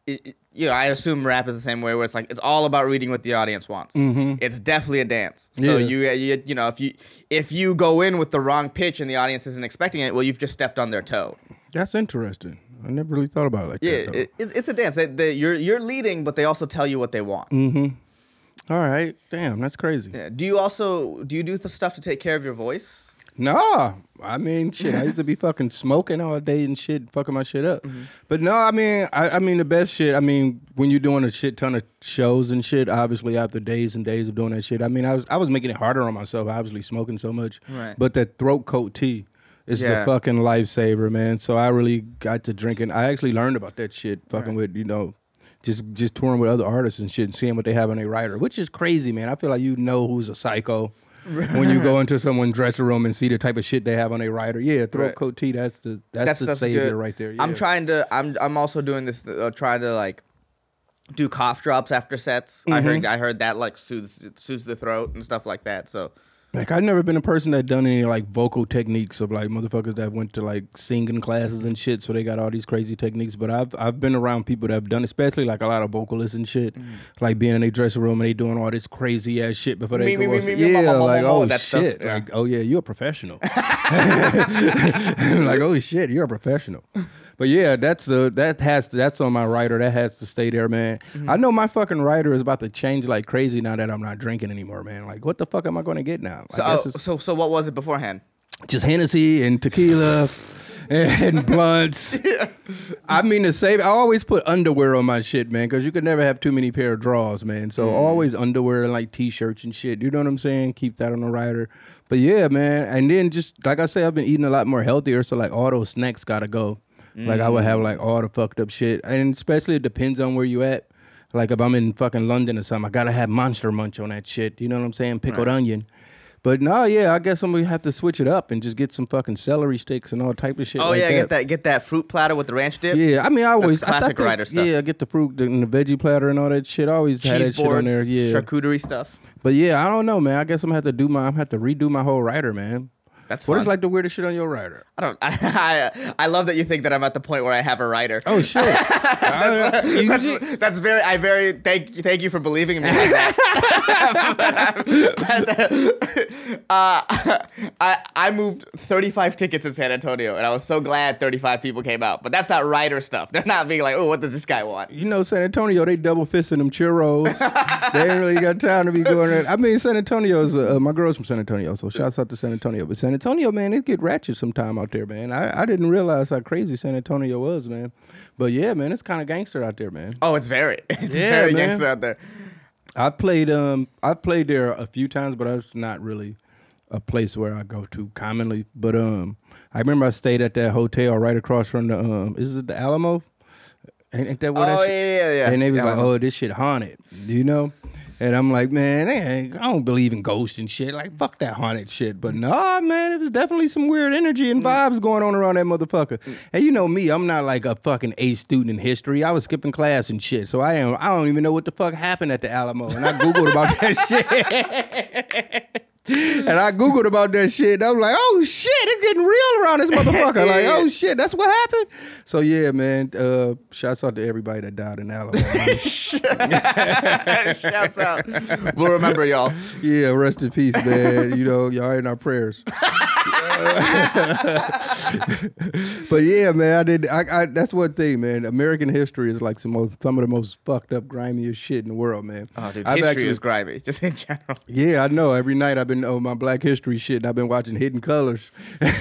it, it, you know, I assume rap is the same way, where it's like it's all about reading what the audience wants. Mm-hmm. It's definitely a dance. So Yeah. you, you you know if you if you go in with the wrong pitch and the audience isn't expecting it, well, you've just stepped on their toe. That's interesting. I never really thought about it like Yeah, that. Though. it, it's, it's a dance. They, they, you're you're leading, but they also tell you what they want. Mm-hmm. All right. Damn, that's crazy. Yeah. Do you also do you do the stuff to take care of your voice? No, I mean, shit. I used to be fucking smoking all day and shit, fucking my shit up. Mm-hmm. But no, I mean, I, I mean, the best shit. I mean, when you're doing a shit ton of shows and shit, obviously after days and days of doing that shit, I mean, I was I was making it harder on myself, obviously smoking so much. Right. But that throat coat tea is Yeah. the fucking lifesaver, man. So I really got to drinking. I actually learned about that shit, fucking Right. with you know. Just just touring with other artists and shit and seeing what they have on their rider, which is crazy, man. I feel like you know who's a psycho when you go into someone's dressing room and see the type of shit they have on their rider. Yeah, throat Right. coat tea, that's the that's, That's the that's savior good. right there. Yeah. I'm trying to. I'm I'm also doing this. Uh, trying to like do cough drops after sets. I heard I heard that like soothes soothes the throat and stuff like that. So Like I've never been a person that done any like vocal techniques of like motherfuckers that went to like singing classes and shit, so they got all these crazy techniques. But I've I've been around people that have done, especially like a lot of vocalists and shit, Mm. like being in their dressing room and they doing all this crazy ass shit before they Me, go me, on me, stage. me, me, Yeah, mo, mo, mo, like mo, oh that stuff, shit, yeah. like oh yeah, you're a professional. Like oh shit, you're a professional. But yeah, that's uh, that has to, that's on my rider. That has to stay there, man. Mm-hmm. I know my fucking rider is about to change like crazy now that I'm not drinking anymore, man. Like what the fuck am I going to get now? I so guess oh, it's so so what was it beforehand? just Hennessy and tequila and blunts. I mean to save. I always put underwear on my shit, man, because you could never have too many pair of drawers, man. So always underwear and like t-shirts and shit. You know what I'm saying? Keep that on the rider. But yeah, man. And then just like I say, I've been eating a lot more healthier. So like all those snacks gotta go. Like I would have like all the fucked up shit, and especially it depends on where you at. Like if I'm in fucking London or something, I gotta have Monster Munch on that shit. You know what I'm saying? Pickled Right. onion. But no, yeah, I guess I'm gonna have to switch it up and just get some fucking celery sticks and all type of shit. Oh like yeah, that. get that get that fruit platter with the ranch dip. Yeah, I mean, I always That's classic I, I Ryder stuff. Yeah, I get the fruit and the veggie platter and all that shit. I always had Cheese that shit on boards, there. Yeah, charcuterie stuff. but yeah, I don't know, man. I guess I'm gonna have to do my. I'm gonna have to redo my whole rider, man. That's What fun. is like the weirdest shit on your rider? I don't. I, I I love that you think that I'm at the point where I have a writer. Oh shit! I- you- That's, that's very. I very thank thank you for believing in me like that. But, um, but, uh, I I moved thirty-five tickets in San Antonio, and I was so glad thirty-five people came out. But that's not rider stuff. They're not being like, oh, what does this guy want? You know, San Antonio, they double fisting them churros. They ain't really got time to be going there. I mean, San Antonio's, uh, uh, my girl's from San Antonio, so shouts out to San Antonio. But San Antonio, man, it get ratchet sometime out there, man. I, I didn't realize how crazy San Antonio was, man. But yeah, man, it's kind of gangster out there, man. Oh, it's very. It's Yeah, very man. gangster out there. I played, um, I played there a few times, but it's not really a place where I go to commonly. But um, I remember I stayed at that hotel right across from the, um, is it the Alamo? Ain't, ain't that where Oh that yeah, shit? yeah, yeah. And they was Yeah, like, I know. "Oh, this shit haunted," you know. And I'm like, "Man, they ain't- I don't believe in ghosts and shit. Like, fuck that haunted shit." But nah, man, it was definitely some weird energy and vibes going on around that motherfucker. And you know me, I'm not like a fucking A student in history. I was skipping class and shit, so I am. I don't even know what the fuck happened at the Alamo. And I googled about that shit. And I googled about that shit. And I'm like, oh shit, it's getting real around this motherfucker. Like, oh shit, that's what happened. So yeah, man. Uh, shouts out to everybody that died in Alabama. man. Shouts out. We'll remember y'all. Yeah, rest in peace, man. You know, y'all in our prayers. But yeah, man, I did. I, I that's one thing, man. American history is like some most, some of the most fucked up, grimiest shit in the world, man. Oh, dude, I've history actually- is grimy, just in general. Yeah, I know. Every night I've been on my Black History shit, and I've been watching Hidden Colors. And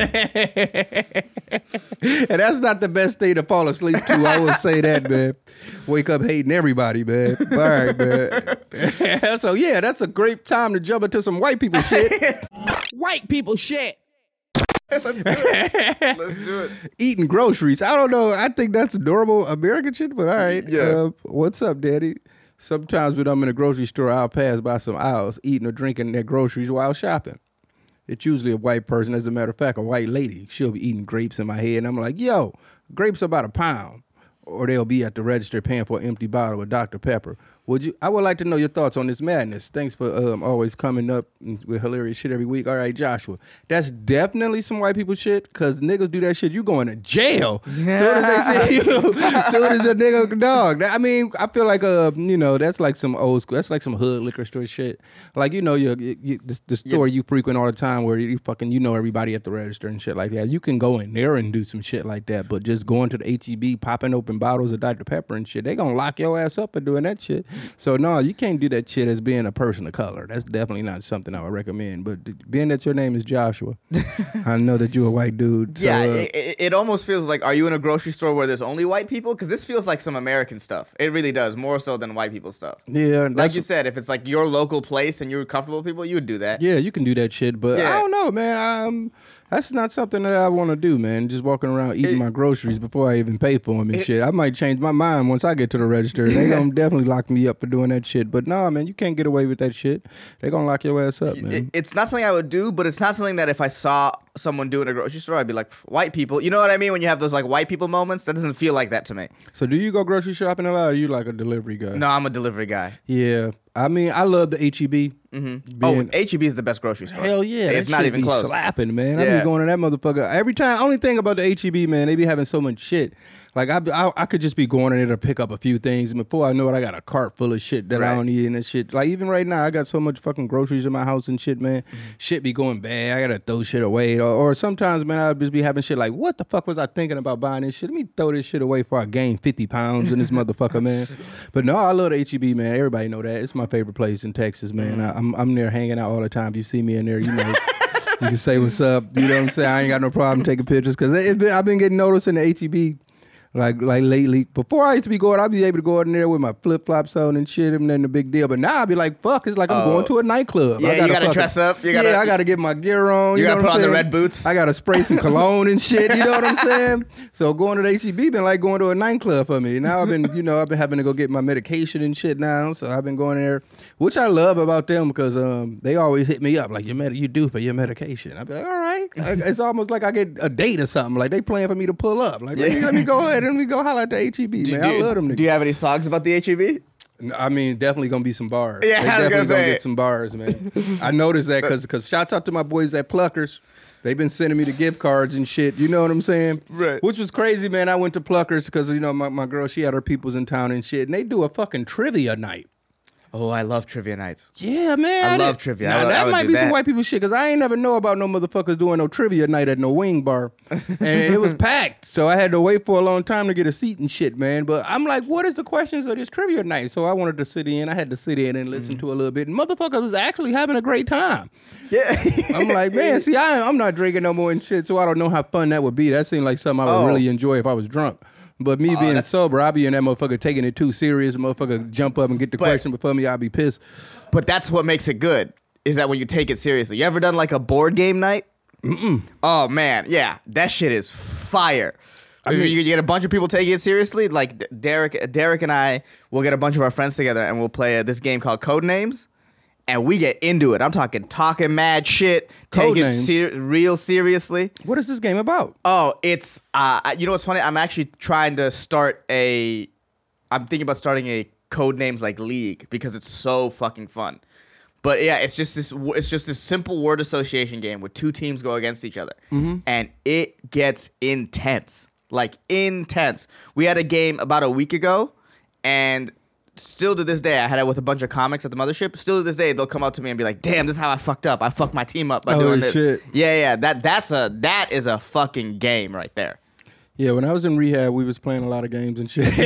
that's not the best thing to fall asleep to. I will say that, man. Wake up hating everybody, man. All right, man. So yeah, that's a great time to jump into some white people shit. White people shit. Let's do it. Let's do it. Eating groceries. I don't know. I think that's normal American shit, but all right. Yeah. Uh, what's up, Daddy? Sometimes when I'm in a grocery store, I'll pass by some aisles eating or drinking their groceries while shopping. It's usually a white person. As a matter of fact, a white lady. She'll be eating grapes in my head, and I'm like, yo, grapes are about a pound. Or they'll be at the register paying for an empty bottle of Doctor Pepper Would you? I would like to know your thoughts on this madness. Thanks for um, always coming up with hilarious shit every week. All right, Joshua, that's definitely some white people shit. Because niggas do that shit, you going to jail. Yeah. Soon as they see you, soon as a nigga dog. I mean, I feel like uh, you know, that's like some old school. That's like some hood liquor store shit. Like you know, you, you the, the store yeah. you frequent all the time where you fucking you know everybody at the register and shit like that. You can go in there and do some shit like that. But just going to the H E B, popping open bottles of Doctor Pepper and shit, they gonna lock your ass up for doing that shit. So no, you can't do that shit as being a person of color. That's definitely not something I would recommend. But being that your name is Joshua, I know that you're a white dude. So, yeah, uh, it, it almost feels like, are you in a grocery store where there's only white people? Because this feels like some American stuff. It really does, more so than white people stuff. Yeah. Like you said, if it's like your local place and you're comfortable with people, you would do that. Yeah, you can do that shit. But yeah. I don't know, man. Um, that's not something that I want to do, man. Just walking around eating it, my groceries before I even pay for them and it, shit. I might change my mind once I get to the register. They gonna definitely lock me up for doing that shit. But nah, man, you can't get away with that shit. They gonna lock your ass up, man. It, it's not something I would do, but it's not something that if I saw someone do in a grocery store, I'd be like, white people. You know what I mean? When you have those like white people moments, that doesn't feel like that to me. So do you go grocery shopping a lot, or are you like a delivery guy? No, I'm a delivery guy. Yeah. I mean, I love the H E B. Mm-hmm. Oh, H E B is the best grocery store. Hell yeah. It's not even close. Slapping, man. I Yeah. be going to that motherfucker. Every time, only thing about the H E B, man, they be having so much shit. Like, I, I I could just be going in there to pick up a few things. And before I know it, I got a cart full of shit that Right. I don't need and that shit. Like, even right now, I got so much fucking groceries in my house and shit, man. Mm-hmm. Shit be going bad. I gotta throw shit away. Or, or sometimes, man, I'll just be having shit like, what the fuck was I thinking about buying this shit? Let me throw this shit away before I gain fifty pounds in this motherfucker, man. But no, I love the H E B, man. Everybody know that. It's my favorite place in Texas, man. Mm-hmm. I, I'm, I'm there hanging out all the time. If you see me in there, you know. You can say what's up. You know what I'm saying? I ain't got no problem taking pictures because I've been getting noticed in the H E B. Like like lately, before I used to be going, I'd be able to go in there with my flip flops on and shit, and then the big deal. But now I'd be like, fuck, it's like I'm Oh. going to a nightclub. Yeah, I you gotta fucking- dress up. You gotta- yeah, I gotta get my gear on. You You, know gotta what put I'm on the saying? red boots. I gotta spray some cologne and shit. You know what I'm saying? So going to the H E B been like going to a nightclub for me. Now I've been, you know, I've been having to go get my medication and shit now. So I've been going there, which I love about them because um they always hit me up like, your med- you due for your medication. I be like, all right. I, it's almost like I get a date or something. Like they playing for me to pull up. Like let me, let me go ahead and let me go holler at the H E B, man. I love them niggas. Do you have any songs about the H E B? I mean, definitely gonna be some bars. Yeah, they I was definitely gonna gonna say. get some bars, man. I noticed that because because shouts out to my boys at Pluckers. They've been sending me the gift cards and shit. You know what I'm saying? Right. Which was crazy, man. I went to Pluckers because you know my, my girl, she had her peoples in town and shit, and they do a fucking trivia night. Oh, I love trivia nights. Yeah, man. I love did- trivia. Now, I would- that I would might do be some that. white people shit because I ain't never know about no motherfuckers doing no trivia night at no wing bar. And it was packed. So I had to wait for a long time to get a seat and shit, man. But I'm like, what is the questions of this trivia night? So I wanted to sit in. I had to sit in and listen Mm-hmm. to a little bit. And motherfuckers was actually having a great time. Yeah. I'm like, man, see, I, I'm not drinking no more and shit, so I don't know how fun that would be. That seemed like something I would Oh. really enjoy if I was drunk. But me being that's- sober, I'll be in that motherfucker taking it too serious. Motherfucker jump up and get the But- question before me, I'll be pissed. But that's what makes it good, is that when you take it seriously. You ever done like a board game night? Mm-mm. Oh, man. Yeah. That shit is fire. I mean, you get a bunch of people taking it seriously. Like D- Derek Derek and I will get a bunch of our friends together and we'll play uh, this game called Codenames. And we get into it. I'm talking talking mad shit, taking it Codenames? ser- real seriously. What is this game about? Oh, it's uh, I- you know what's funny? I'm actually trying to start a. I'm thinking about starting a Codenames like league because it's so fucking fun. But yeah, it's just this. It's just this simple word association game where two teams go against each other, and it gets intense, like intense. We had a game about a week ago, and still to this day, I had it with a bunch of comics at the mothership. Still to this day, they'll come up to me and be like, "Damn, this is how I fucked up. I fucked my team up by Oh, doing this." shit. Yeah, yeah. That that's a that is a fucking game right there. Yeah, when I was in rehab, we was playing a lot of games and shit.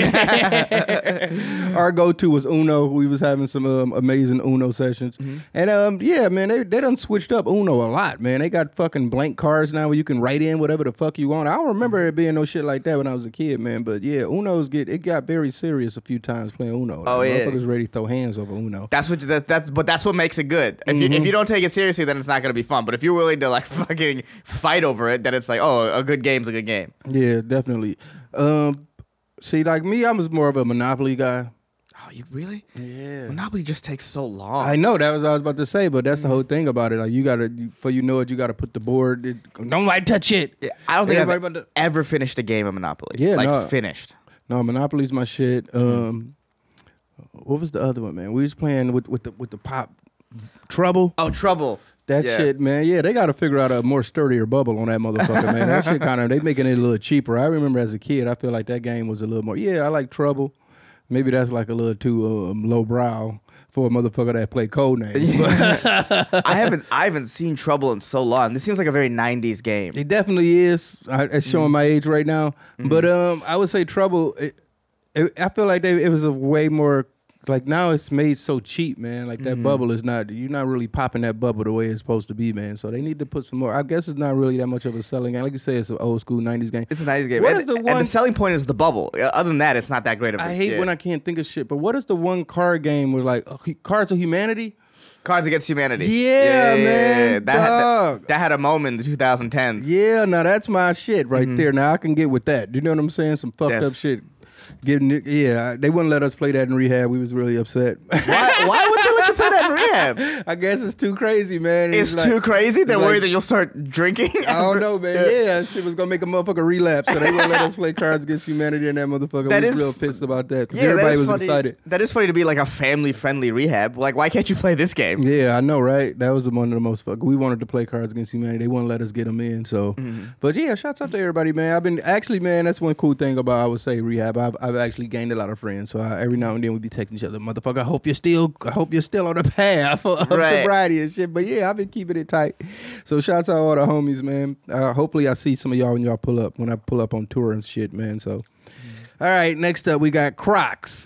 Our go-to was Uno. We was having some um, amazing Uno sessions. Mm-hmm. And um, yeah, man, they they done switched up Uno a lot, man. They got fucking blank cards now where you can write in whatever the fuck you want. I don't remember it being no shit like that when I was a kid, man. But yeah, Uno's get it got very serious a few times playing Uno. Oh, yeah. Motherfuckers ready to throw hands over Uno. That's what that, that's but that's what makes it good. If you Mm-hmm. if you don't take it seriously, then it's not gonna be fun. But if you're willing to like fucking fight over it, then it's like, oh, a good game's a good game. Yeah, definitely. Um, see, like me, I was more of a Monopoly guy. Oh, you really? Yeah. Monopoly just takes so long. I know that was what I was about to say, but that's the whole thing about it. Like you gotta, you, for you know it, you gotta put the board. It, don't like touch it. Yeah, I don't think I've Everybody about ever finished a game of Monopoly. Yeah, like no. finished. No, Monopoly's my shit. Um, what was the other one, man? We was playing with with the with the pop Trouble. Oh, Trouble. That Yeah. shit, man. Yeah, they got to figure out a more sturdier bubble on that motherfucker, man. That shit kind of, they making it a little cheaper. I remember as a kid, I feel like that game was a little more, yeah, I like Trouble. Maybe that's like a little too um, low brow for a motherfucker that play code names. I haven't I haven't seen Trouble in so long. This seems like a very nineties game. It definitely is. I, it's showing my age right now. Mm-hmm. But um, I would say Trouble, it, it, I feel like they, it was a way more, like now it's made so cheap, man. Like that Mm-hmm. bubble is not, you're not really popping that bubble the way it's supposed to be, man. So they need to put some more. I guess it's not really that much of a selling game. Like you say, it's an old school nineties game. It's a nineties game. What and, is the and one- the selling point is the bubble. Uh, Other than that, it's not that great of a I hate yeah. when I can't think of shit. But what is the one card game with like uh, Cards of Humanity? Cards Against Humanity. Yeah, man, That had, dog. that, that had a moment in the twenty tens. Yeah, now that's my shit right there. Now I can get with that. You know what I'm saying? Some fucked Yes. up shit. Getting it, yeah, they wouldn't let us play that in rehab. We was really upset. Why, why would they let you play that in rehab? I guess it's too crazy, man. It's like- too crazy. They're it's worried like- that you'll start drinking. I don't know, man. Yeah, that shit was gonna make a motherfucker relapse, so they wouldn't let us play Cards Against Humanity, and that motherfucker That was is real f- pissed about that. 'Cause Yeah, that everybody is was funny. excited. That is funny to be like a family-friendly rehab. Like, why can't you play this game? Yeah, I know, right? That was one of the most fuck. We wanted to play Cards Against Humanity. They wouldn't let us get them in. So, Mm-hmm. but yeah, shouts out to everybody, man. I've been actually, man. That's one cool thing about I would say rehab. I've I've actually gained a lot of friends. So I, every now and then we be texting each other, motherfucker. I hope you're still. I hope you're still on the path of Right. sobriety and shit. But yeah, I've been keeping it tight. So shouts out all the homies, man. Uh, hopefully I see some of y'all when y'all pull up when I pull up on tour and shit, man. So, all right, next up we got Crocs.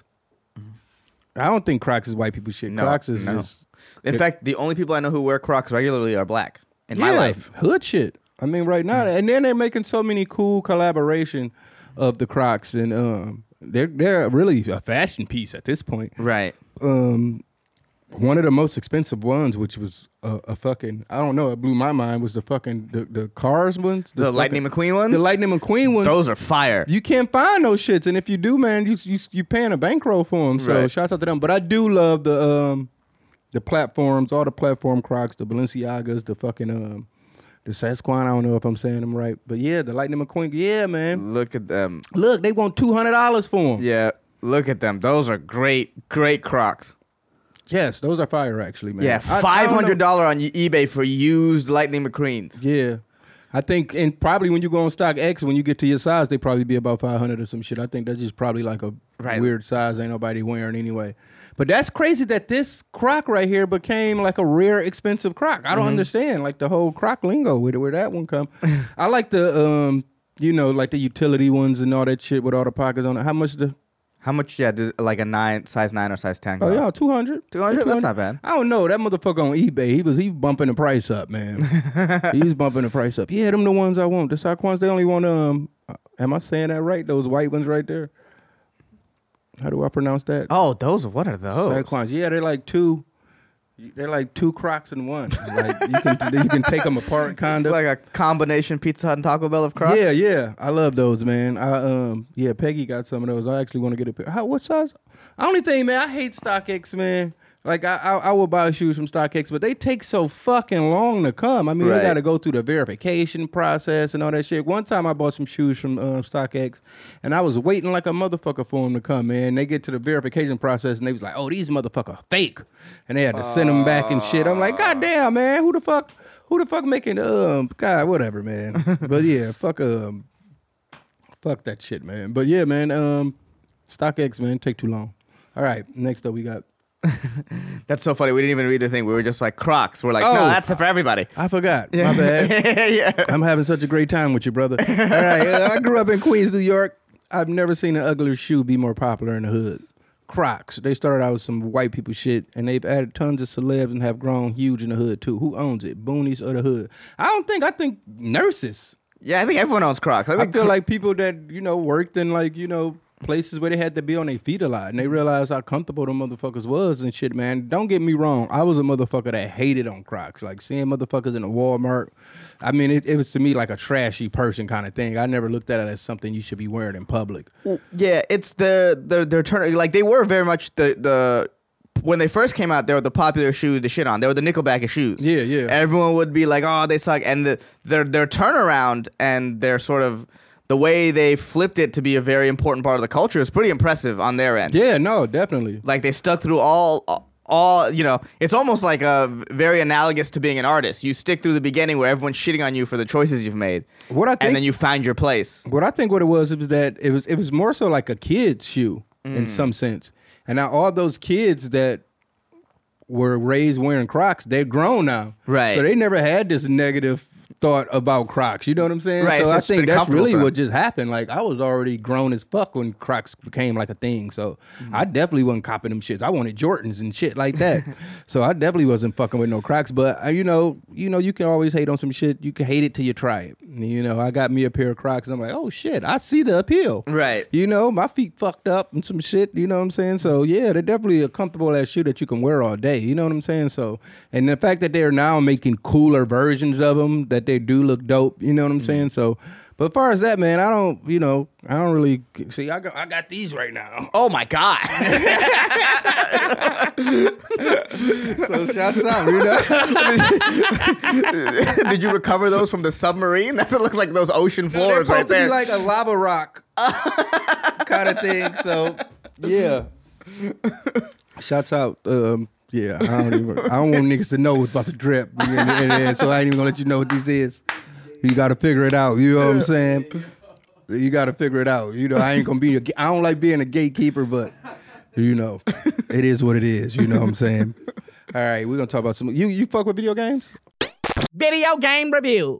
I don't think Crocs is white people shit. No, Crocs is no. just. In fact, the only people I know who wear Crocs regularly are black. In my Yeah, life. hood shit. I mean, right now, and then they're making so many cool collaboration of the Crocs, and um, they're they're really a fashion piece at this point. Right. Um, one of the most expensive ones, which was a, a fucking I don't know, it blew my mind, was the fucking the, the Cars ones, The, Lightning fucking- McQueen ones? the Lightning McQueen ones. Those are fire. You can't find those shits, and if you do, man, you you you paying a bankroll for them. So Right. shouts out to them. But I do love the um the platforms, all the platform Crocs, the Balenciagas, the fucking um the Sasquatch. I don't know if I'm saying them right, but yeah, the Lightning McQueen. Yeah, man. Look at them. Look, they want two hundred dollars for them. Yeah. Look at them. Those are great, great Crocs. Yes, those are fire, actually, man. Yeah. I- I five don't know- hundred dollars on eBay for used Lightning McQueens. Yeah. I think, and probably when you go on StockX, when you get to your size, they probably be about five hundred or some shit. I think that's just probably like a Right. weird size ain't nobody wearing anyway. But that's crazy that this Croc right here became like a rare, expensive Croc. I don't Mm-hmm. understand like the whole Croc lingo, where, where that one come. I like the, um, you know, like the utility ones and all that shit with all the pockets on it. How much the? How much? Yeah, do- like a nine, size nine or size ten. Oh cost? yeah, two hundred. two hundred? That's not bad. I don't know. That motherfucker on eBay, he was he bumping the price up, man. he was bumping the price up. Yeah, them the ones I want. The Saquons, they only want um. uh, Am I saying that right? Those white ones right there. How do I pronounce that? Oh, those. What are those? Saquons. Yeah, they're like two. They're like two Crocs in one. Like you can you can take them apart, kind It's of. like a combination Pizza Hut and Taco Bell of Crocs. Yeah, yeah. I love those, man. I um yeah, Peggy got some of those. I actually want to get a pair. How what size? Only thing, man, I hate StockX, man. Like I, I I will buy shoes from StockX, but they take so fucking long to come. I mean, Right. they got to go through the verification process and all that shit. One time I bought some shoes from uh, StockX, and I was waiting like a motherfucker for them to come, man. They get to the verification process, and they was like, "Oh, these motherfuckers fake," and they had to send them back and shit. I'm like, "God damn, man, who the fuck, who the fuck making um, God, whatever, man." But yeah, fuck um, fuck that shit, man. But yeah, man, um, StockX, man, take too long. All right, next up we got. That's so funny. We didn't even read the thing. We were just like Crocs. We're like, Oh. no, that's for everybody. I forgot. My bad. yeah. I'm having such a great time with you, brother. All right, uh, I grew up in Queens, New York. I've never seen an uglier shoe be more popular in the hood. Crocs. They started out with some white people shit, and they've added tons of celebs and have grown huge in the hood too. Who owns it? Boonies or the hood? I don't think. I think nurses. Yeah, I think everyone owns Crocs. I, I think feel like people that you know worked in like you know places where they had to be on their feet a lot, and they realized how comfortable them motherfuckers was and shit. Man, don't get me wrong. I was a motherfucker that hated on Crocs. Like seeing motherfuckers in a Walmart. I mean, it, it was to me like a trashy person kind of thing. I never looked at it as something you should be wearing in public. yeah, it's the the they're turning like they were very much the the when they first came out, they were the popular shoes to shit on. They were the Nickelback of shoes. Yeah, yeah. Everyone would be like, oh, they suck, and the their their turnaround and their sort of the way they flipped it to be a very important part of the culture is pretty impressive on their end. Yeah, no, definitely. Like they stuck through all, all you know. It's almost like a very analogous to being an artist. You stick through the beginning where everyone's shitting on you for the choices you've made, What I think, and then you find your place. what I think what it was was that it was it was more so like a kid's shoe in Mm. some sense. And now all those kids that were raised wearing Crocs, they're grown now. Right. So they never had this negative thought about Crocs. You know what I'm saying? Right, So it's I just think been that's comfortable really for them. what just happened. Like I was already grown as fuck when Crocs became like a thing. So Mm-hmm. I definitely wasn't copping them shits. I wanted Jordans and shit like that. So I definitely wasn't fucking with no Crocs. But uh, you know, you know, you can always hate on some shit. You can hate it till you try it. You know, I got me a pair of Crocs and I'm like, oh shit, I see the appeal. Right. You know, my feet fucked up and some shit, you know what I'm saying? So, yeah, they're definitely a comfortable ass shoe that you can wear all day, you know what I'm saying? So, and the fact that they're now making cooler versions of them, that they do look dope, you know what I'm saying? So, but as far as that, man, I don't, you know, I don't really, see, I got, I got these right now. Oh my god! So, shouts out, you know? Did you recover those from the submarine? That's what it looks like. Those ocean They're floors supposed right to be there. like a lava rock kind of thing, so, yeah. Shouts out, um, yeah, I don't even, I don't want niggas to know what's about to drip, and, and, and, so I ain't even gonna let you know what this is. You gotta figure it out, you know what I'm saying? You gotta figure it out. You know, I ain't gonna be, a, I don't like being a gatekeeper, but, you know, it is what it is, you know what I'm saying? All right, we're gonna talk about some, you, you fuck with video games? Video game reviews.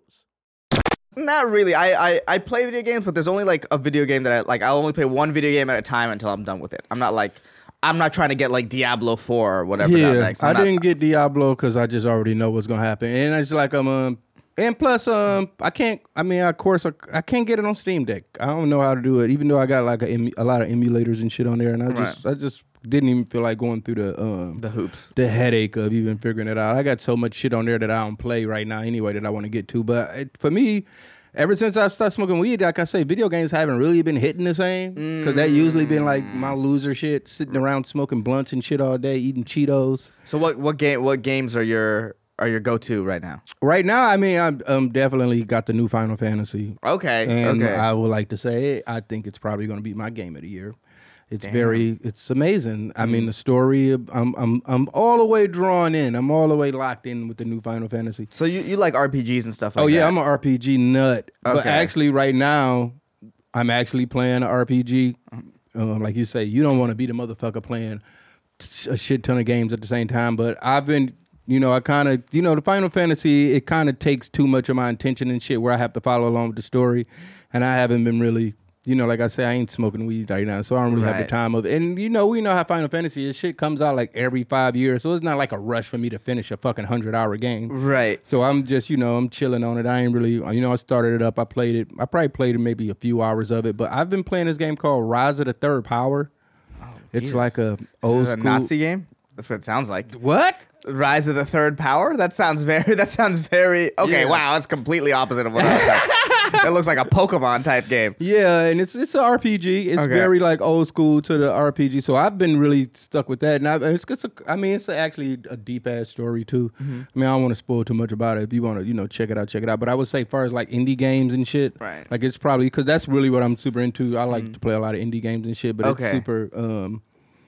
Not really. I, I I play video games, but there's only like a video game that I like. I'll only play one video game at a time until I'm done with it. I'm not like, I'm not trying to get like Diablo four or whatever. Yeah, out next. I'm I not- didn't get Diablo because I just already know what's gonna happen, and it's like I'm um, and plus um, I can't. I mean, of course, I, I can't get it on Steam Deck. I don't know how to do it, even though I got like a, emu- a lot of emulators and shit on there, and I just I just didn't even feel like going through the um the hoops. the headache of even figuring it out. I got so much shit on there that I don't play right now anyway that I want to get to. But it, for me, ever since I started smoking weed, like I say, video games haven't really been hitting the same. Because that usually been like my loser shit, sitting around smoking blunts and shit all day, eating Cheetos. So what what game what games are your are your go to right now? Right now, I mean, I'm um, definitely got the new Final Fantasy. Okay. And okay. I would like to say, I think it's probably going to be my game of the year. It's very, it's amazing. I mean, the story, I'm, I'm, I'm all the way drawn in. I'm all the way locked in with the new Final Fantasy. so you, you like R P Gs and stuff like Oh that? yeah, I'm an R P G nut. But Okay. actually, right now, I'm actually playing an R P G. Um, like you say, you don't want to be the motherfucker playing t- a shit ton of games at the same time. But I've been, you know, I kind of, you know, the Final Fantasy, it kind of takes too much of my attention and shit where I have to follow along with the story, and I haven't been really. You know, like I say, I ain't smoking weed right now, so I don't really have Right. the time of it. And, you know, we know how Final Fantasy is. Shit comes out like every five years, so it's not like a rush for me to finish a fucking hundred-hour game. Right. So I'm just, you know, I'm chilling on it. I ain't really, you know, I started it up. I played it. I probably played it maybe a few hours of it, but I've been playing this game called Rise of the Third Power. It's Jesus. like a Is old it a school Nazi game? That's what it sounds like. What? Rise of the Third Power? That sounds very. That sounds very. Okay, Yeah. wow, that's completely opposite of what I was saying. It looks like a Pokemon type game. Yeah, and it's it's an R P G. It's Okay. very like old school to the R P G. So I've been really stuck with that. And I, it's, it's a, I mean, it's actually a deep ass story too. Mm-hmm. I mean, I don't want to spoil too much about it. If you want to, you know, check it out, check it out. But I would say, as far as like indie games and shit, Right. like it's probably because that's really what I'm super into. I like to play a lot of indie games and shit. But Okay. it's super. Um,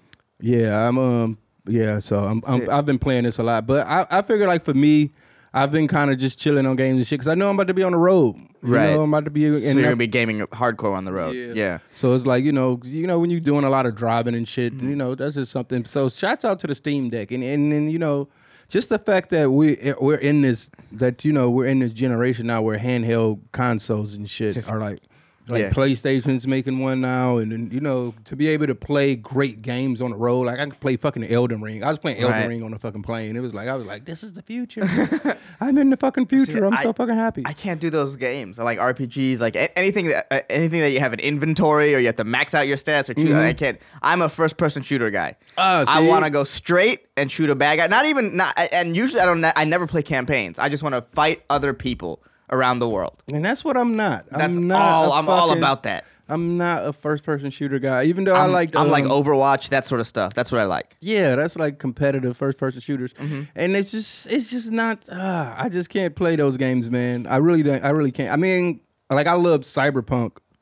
yeah, I'm um, yeah. So I'm, I'm See- I've been playing this a lot. But I I figure like for me, I've been kind of just chilling on games and shit because I know I'm about to be on the road. You Right. know, I'm about to be. So and you're I- gonna be gaming hardcore on the road. Yeah. so it's like, you know, you know, when you're doing a lot of driving and shit, you know, that's just something. So shouts out to the Steam Deck. And and, and you know, just the fact that we we're in this that, you know, we're in this generation now where handheld consoles and shit Just- are like like yeah. PlayStation's making one now, and then, you know, to be able to play great games on the road, like I can play fucking Elden Ring. I was playing Elden Right. Ring on the fucking plane. It was like I was like, this is the future. I'm in the fucking future. I'm I- so fucking happy. I can't do those games. I like R P Gs, like a- anything that uh, anything that you have an inventory or you have to max out your stats or choose. I can't. I'm a first person shooter guy. Ah, I see? want to go straight and shoot a bad guy. Not even not. And usually I don't. I never play campaigns. I just want to fight other people around the world. and that's what I'm not. That's I'm not all. a I'm all fucking- about that. I'm not a first person shooter guy, even though I I'm, like. I'm like um, Overwatch, that sort of stuff. That's what I like. Yeah, that's like competitive first person shooters, Mm-hmm. and it's just it's just not. Uh, I just can't play those games, man. I really don't. I really can't. I mean, like I love Cyberpunk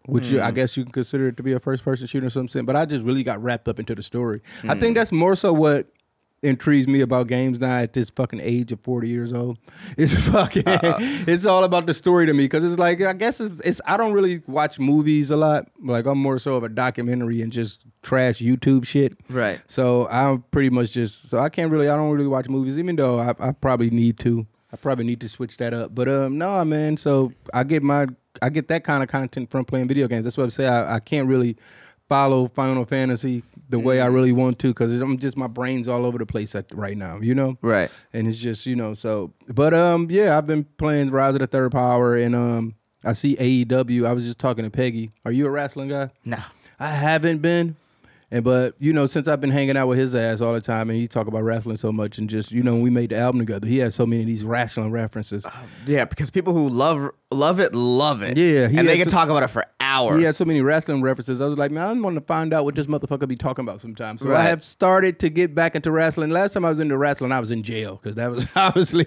which Mm. you, I guess you can consider it to be a first person shooter or something. But I just really got wrapped up into the story. Mm. I think that's more so what intrigues me about games now at this fucking age of forty years old. It's fucking, uh, it's all about the story to me because it's like I guess it's, it's I don't really watch movies a lot. Like I'm more so of a documentary and just trash YouTube shit. Right. So I'm pretty much just so I can't really I don't really watch movies even though I, I probably need to. I probably need to switch that up. But um no man. So I get my I get that kind of content from playing video games. That's what I'm saying. I, I can't really follow Final Fantasy the way I really want to because I'm just my brain's all over the place at, right now, you know? Right. And it's just, you know, so but um yeah, I've been playing Rise of the Third Power and um I see A E W. I was just talking to Peggy. Are you a wrestling guy? No. I haven't been. And but you know, since I've been hanging out with his ass all the time, and he talk about wrestling so much, and just you know, when we made the album together, he had so many of these wrestling references. Yeah, because people who love love it love it. Yeah, he and they had can to- talk about it for hours. He had so many wrestling references. I was like, man, I want to find out what this motherfucker be talking about sometimes. So Right. I have started to get back into wrestling. Last time I was into wrestling, I was in jail because that was obviously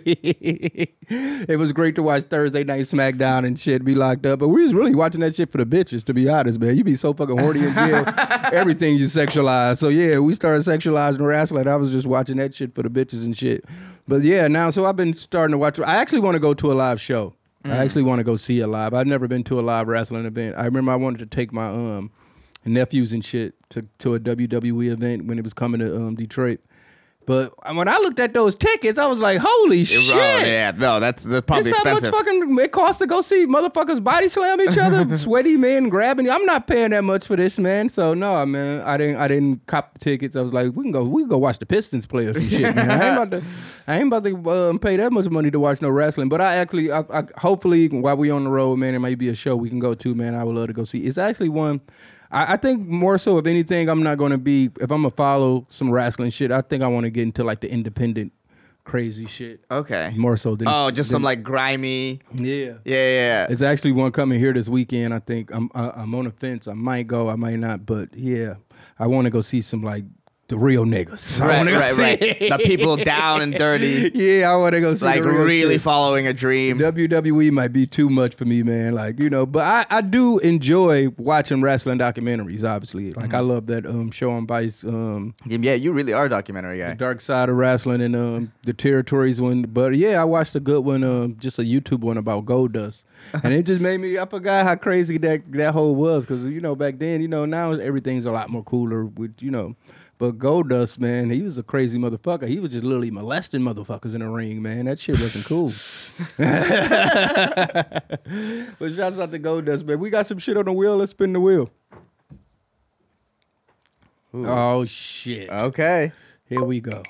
it was great to watch Thursday Night SmackDown and shit be locked up. But we was really watching that shit for the bitches, to be honest, man. You be so fucking horny in jail, everything you sexualize. So yeah, we started sexualizing wrestling. I was just watching that shit for the bitches and shit. But yeah, now so I've been starting to watch. I actually want to go to a live show. I actually want to go see a live. I've never been to a live wrestling event. I remember I wanted to take my um nephews and shit to, to a W W E event when it was coming to um Detroit. But when I looked at those tickets, I was like, holy shit. Oh, yeah, no, that's, that's probably It's how expensive. much fucking it costs to go see motherfuckers body slam each other, sweaty men grabbing. I'm not paying that much for this, man. So no, man, I didn't. I didn't cop the tickets. I was like, we can go. We can go watch the Pistons play or some shit, man. I ain't about to. I ain't about to um, pay that much money to watch no wrestling. But I actually, I, I, hopefully, while we on the road, man, it might be a show we can go to, man. I would love to go see. It's actually one. I, I think more so of anything, I'm not going to be, if I'm going to follow some wrestling shit, I think I want to get into like the independent crazy shit. Okay. More so than. Oh, just than, some like grimy. Yeah. Yeah, yeah, yeah. It's actually one coming here this weekend. I think I'm I, I'm on the fence. I might go. I might not. But yeah, I want to go see some like the real niggas. I Right, wanna go right, see- right. The people down and dirty, Yeah, I want to go see like the real really shit. following a dream. W W E might be too much for me, man. Like, you know, but I, I do enjoy watching wrestling documentaries, obviously. Like, Mm-hmm. I love that um, show on Vice, um, Yeah, you really are a documentary guy. The Dark Side of Wrestling and um, the Territories one. But yeah, I watched a good one, um, just a YouTube one about Goldust. And it just made me, I forgot how crazy that, that whole was. Because, you know, back then, you know, now everything's a lot more cooler with, you know. But Goldust, man, he was a crazy motherfucker. He was just literally molesting motherfuckers in the ring, man. That shit wasn't cool. But shouts out to Goldust, man. We got some shit on the wheel. Let's spin the wheel. Oh, shit. Okay. Here we go.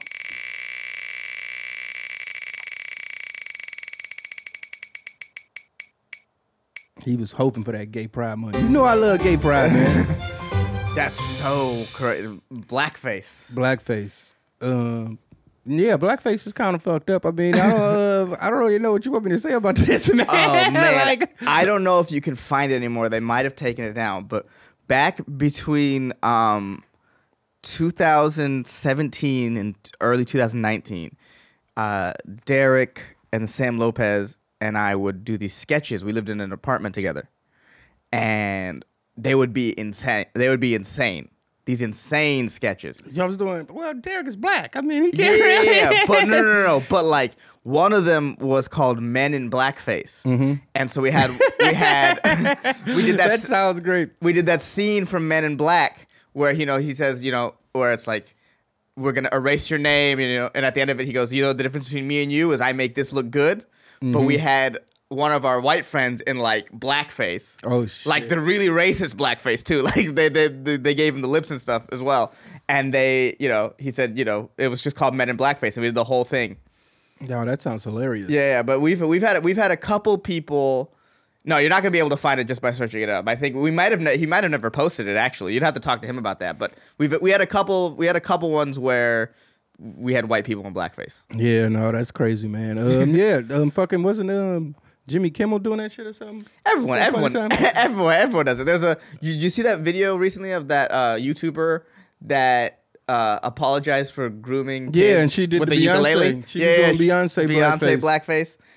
He was hoping for that gay pride money. You know I love gay pride, man. That's so crazy. Blackface. Blackface. Um, yeah, blackface is kind of fucked up. I mean, I don't, uh, I don't really know what you want me to say about this, man. Oh man, Like- I don't know if you can find it anymore. They might have taken it down, but back between um, two thousand seventeen and early two thousand nineteen, uh, Derek and Sam Lopez and I would do these sketches. We lived in an apartment together, and they would be insane. They would be insane. These insane sketches. I was doing, well, Derek is black. I mean, he Yeah, can't yeah, really. yeah, yeah. But no, no, no, no. But like one of them was called Men in Blackface, Mm-hmm. and so we had we had we did that. That s- sounds great. we did that scene from Men in Black where you know he says you know where it's like we're gonna erase your name, you know, and at the end of it he goes, you know, the difference between me and you is I make this look good, but we had one of our white friends in like blackface. Oh, shit. Like the really racist blackface too. Like they, they they they gave him the lips and stuff as well. And they, you know, he said, you know, it was just called Men in Blackface, and we did the whole thing. No, that sounds hilarious. Yeah, yeah. But we've we've had we've had a couple people. No, you're not gonna be able to find it just by searching it up. I think we might have ne- he might have never posted it actually. You'd have to talk to him about that. But we've we had a couple we had a couple ones where we had white people in blackface. Yeah, no, that's crazy, man. Um, yeah, um, fucking wasn't um Jimmy Kimmel doing that shit or something? Everyone, At everyone, one time? everyone, everyone does it. There's a. You, you see that video recently of that uh, YouTuber that uh, apologized for grooming? Yeah, kids and she did with the the Beyonce. ukulele. She was doing Beyonce Beyonce blackface. blackface.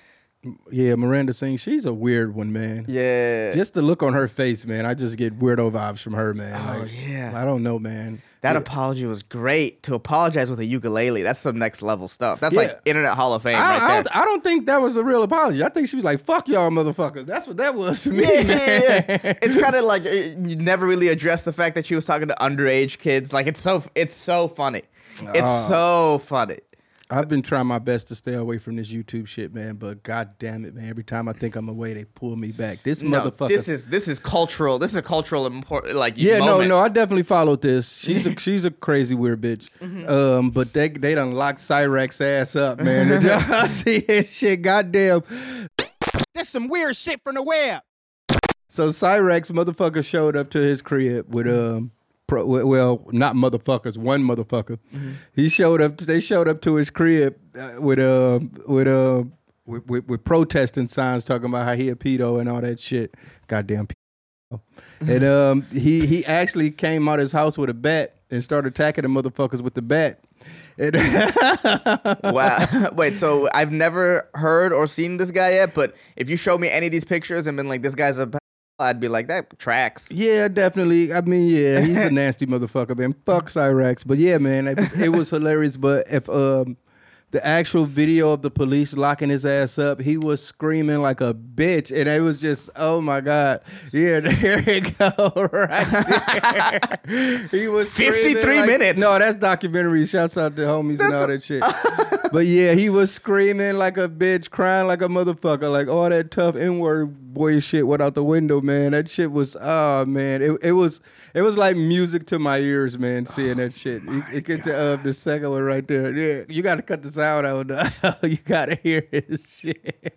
Yeah, Miranda Sings. She's a weird one, man. Yeah. Just the look on her face, man. I just get weirdo vibes from her, man. Oh, like, yeah. I don't know, man. That yeah. apology was great. To apologize with a ukulele, that's some next level stuff. That's Yeah. like Internet Hall of Fame I, right I there. don't, I don't think that was a real apology. I think she was like, fuck y'all motherfuckers. That's what that was to me, Yeah, man. yeah, yeah. It's kind of like uh, you never really addressed the fact that she was talking to underage kids. Like it's so, it's so funny. It's Uh, so funny. I've been trying my best to stay away from this YouTube shit, man. But god damn it, man! Every time I think I'm away, they pull me back. This No, motherfucker. this is this is cultural. This is a cultural important like yeah, moment. no, no. I definitely followed this. She's a she's a crazy weird bitch. Mm-hmm. Um, but they they done locked Cyrax's ass up, man. Did y'all see that shit? Goddamn. That's some weird shit from the web. So Cyrax motherfucker showed up to his crib with um. Pro, well, not motherfuckers. One motherfucker. Mm-hmm. He showed up. They showed up to his crib uh, with uh with uh with, with, with protesting signs talking about how he a pedo and all that shit. Goddamn pedo. And um he he actually came out his house with a bat and started attacking the motherfuckers with the bat. And Wow. Wait, so I've never heard or seen this guy yet, but if you show me any of these pictures and been like, this guy's a p-, I'd be like, that tracks. Yeah, definitely. I mean, yeah, he's a nasty motherfucker, man. Fuck Cyrax. But yeah, man, it was, it was hilarious. But if um the actual video of the police locking his ass up, he was screaming like a bitch, and it was just, oh my god, yeah, there you go, right there. He was fifty-three screaming like- minutes. No, that's documentary. Shouts out to homies and all that shit. But yeah, he was screaming like a bitch, crying like a motherfucker, like all that tough N-word boy shit went out the window, man. That shit was, oh man, it it was it was like music to my ears, man. Seeing that shit, Oh you, it get to uh, the second one right there. Yeah, you got to cut the sound out. You got to hear his shit.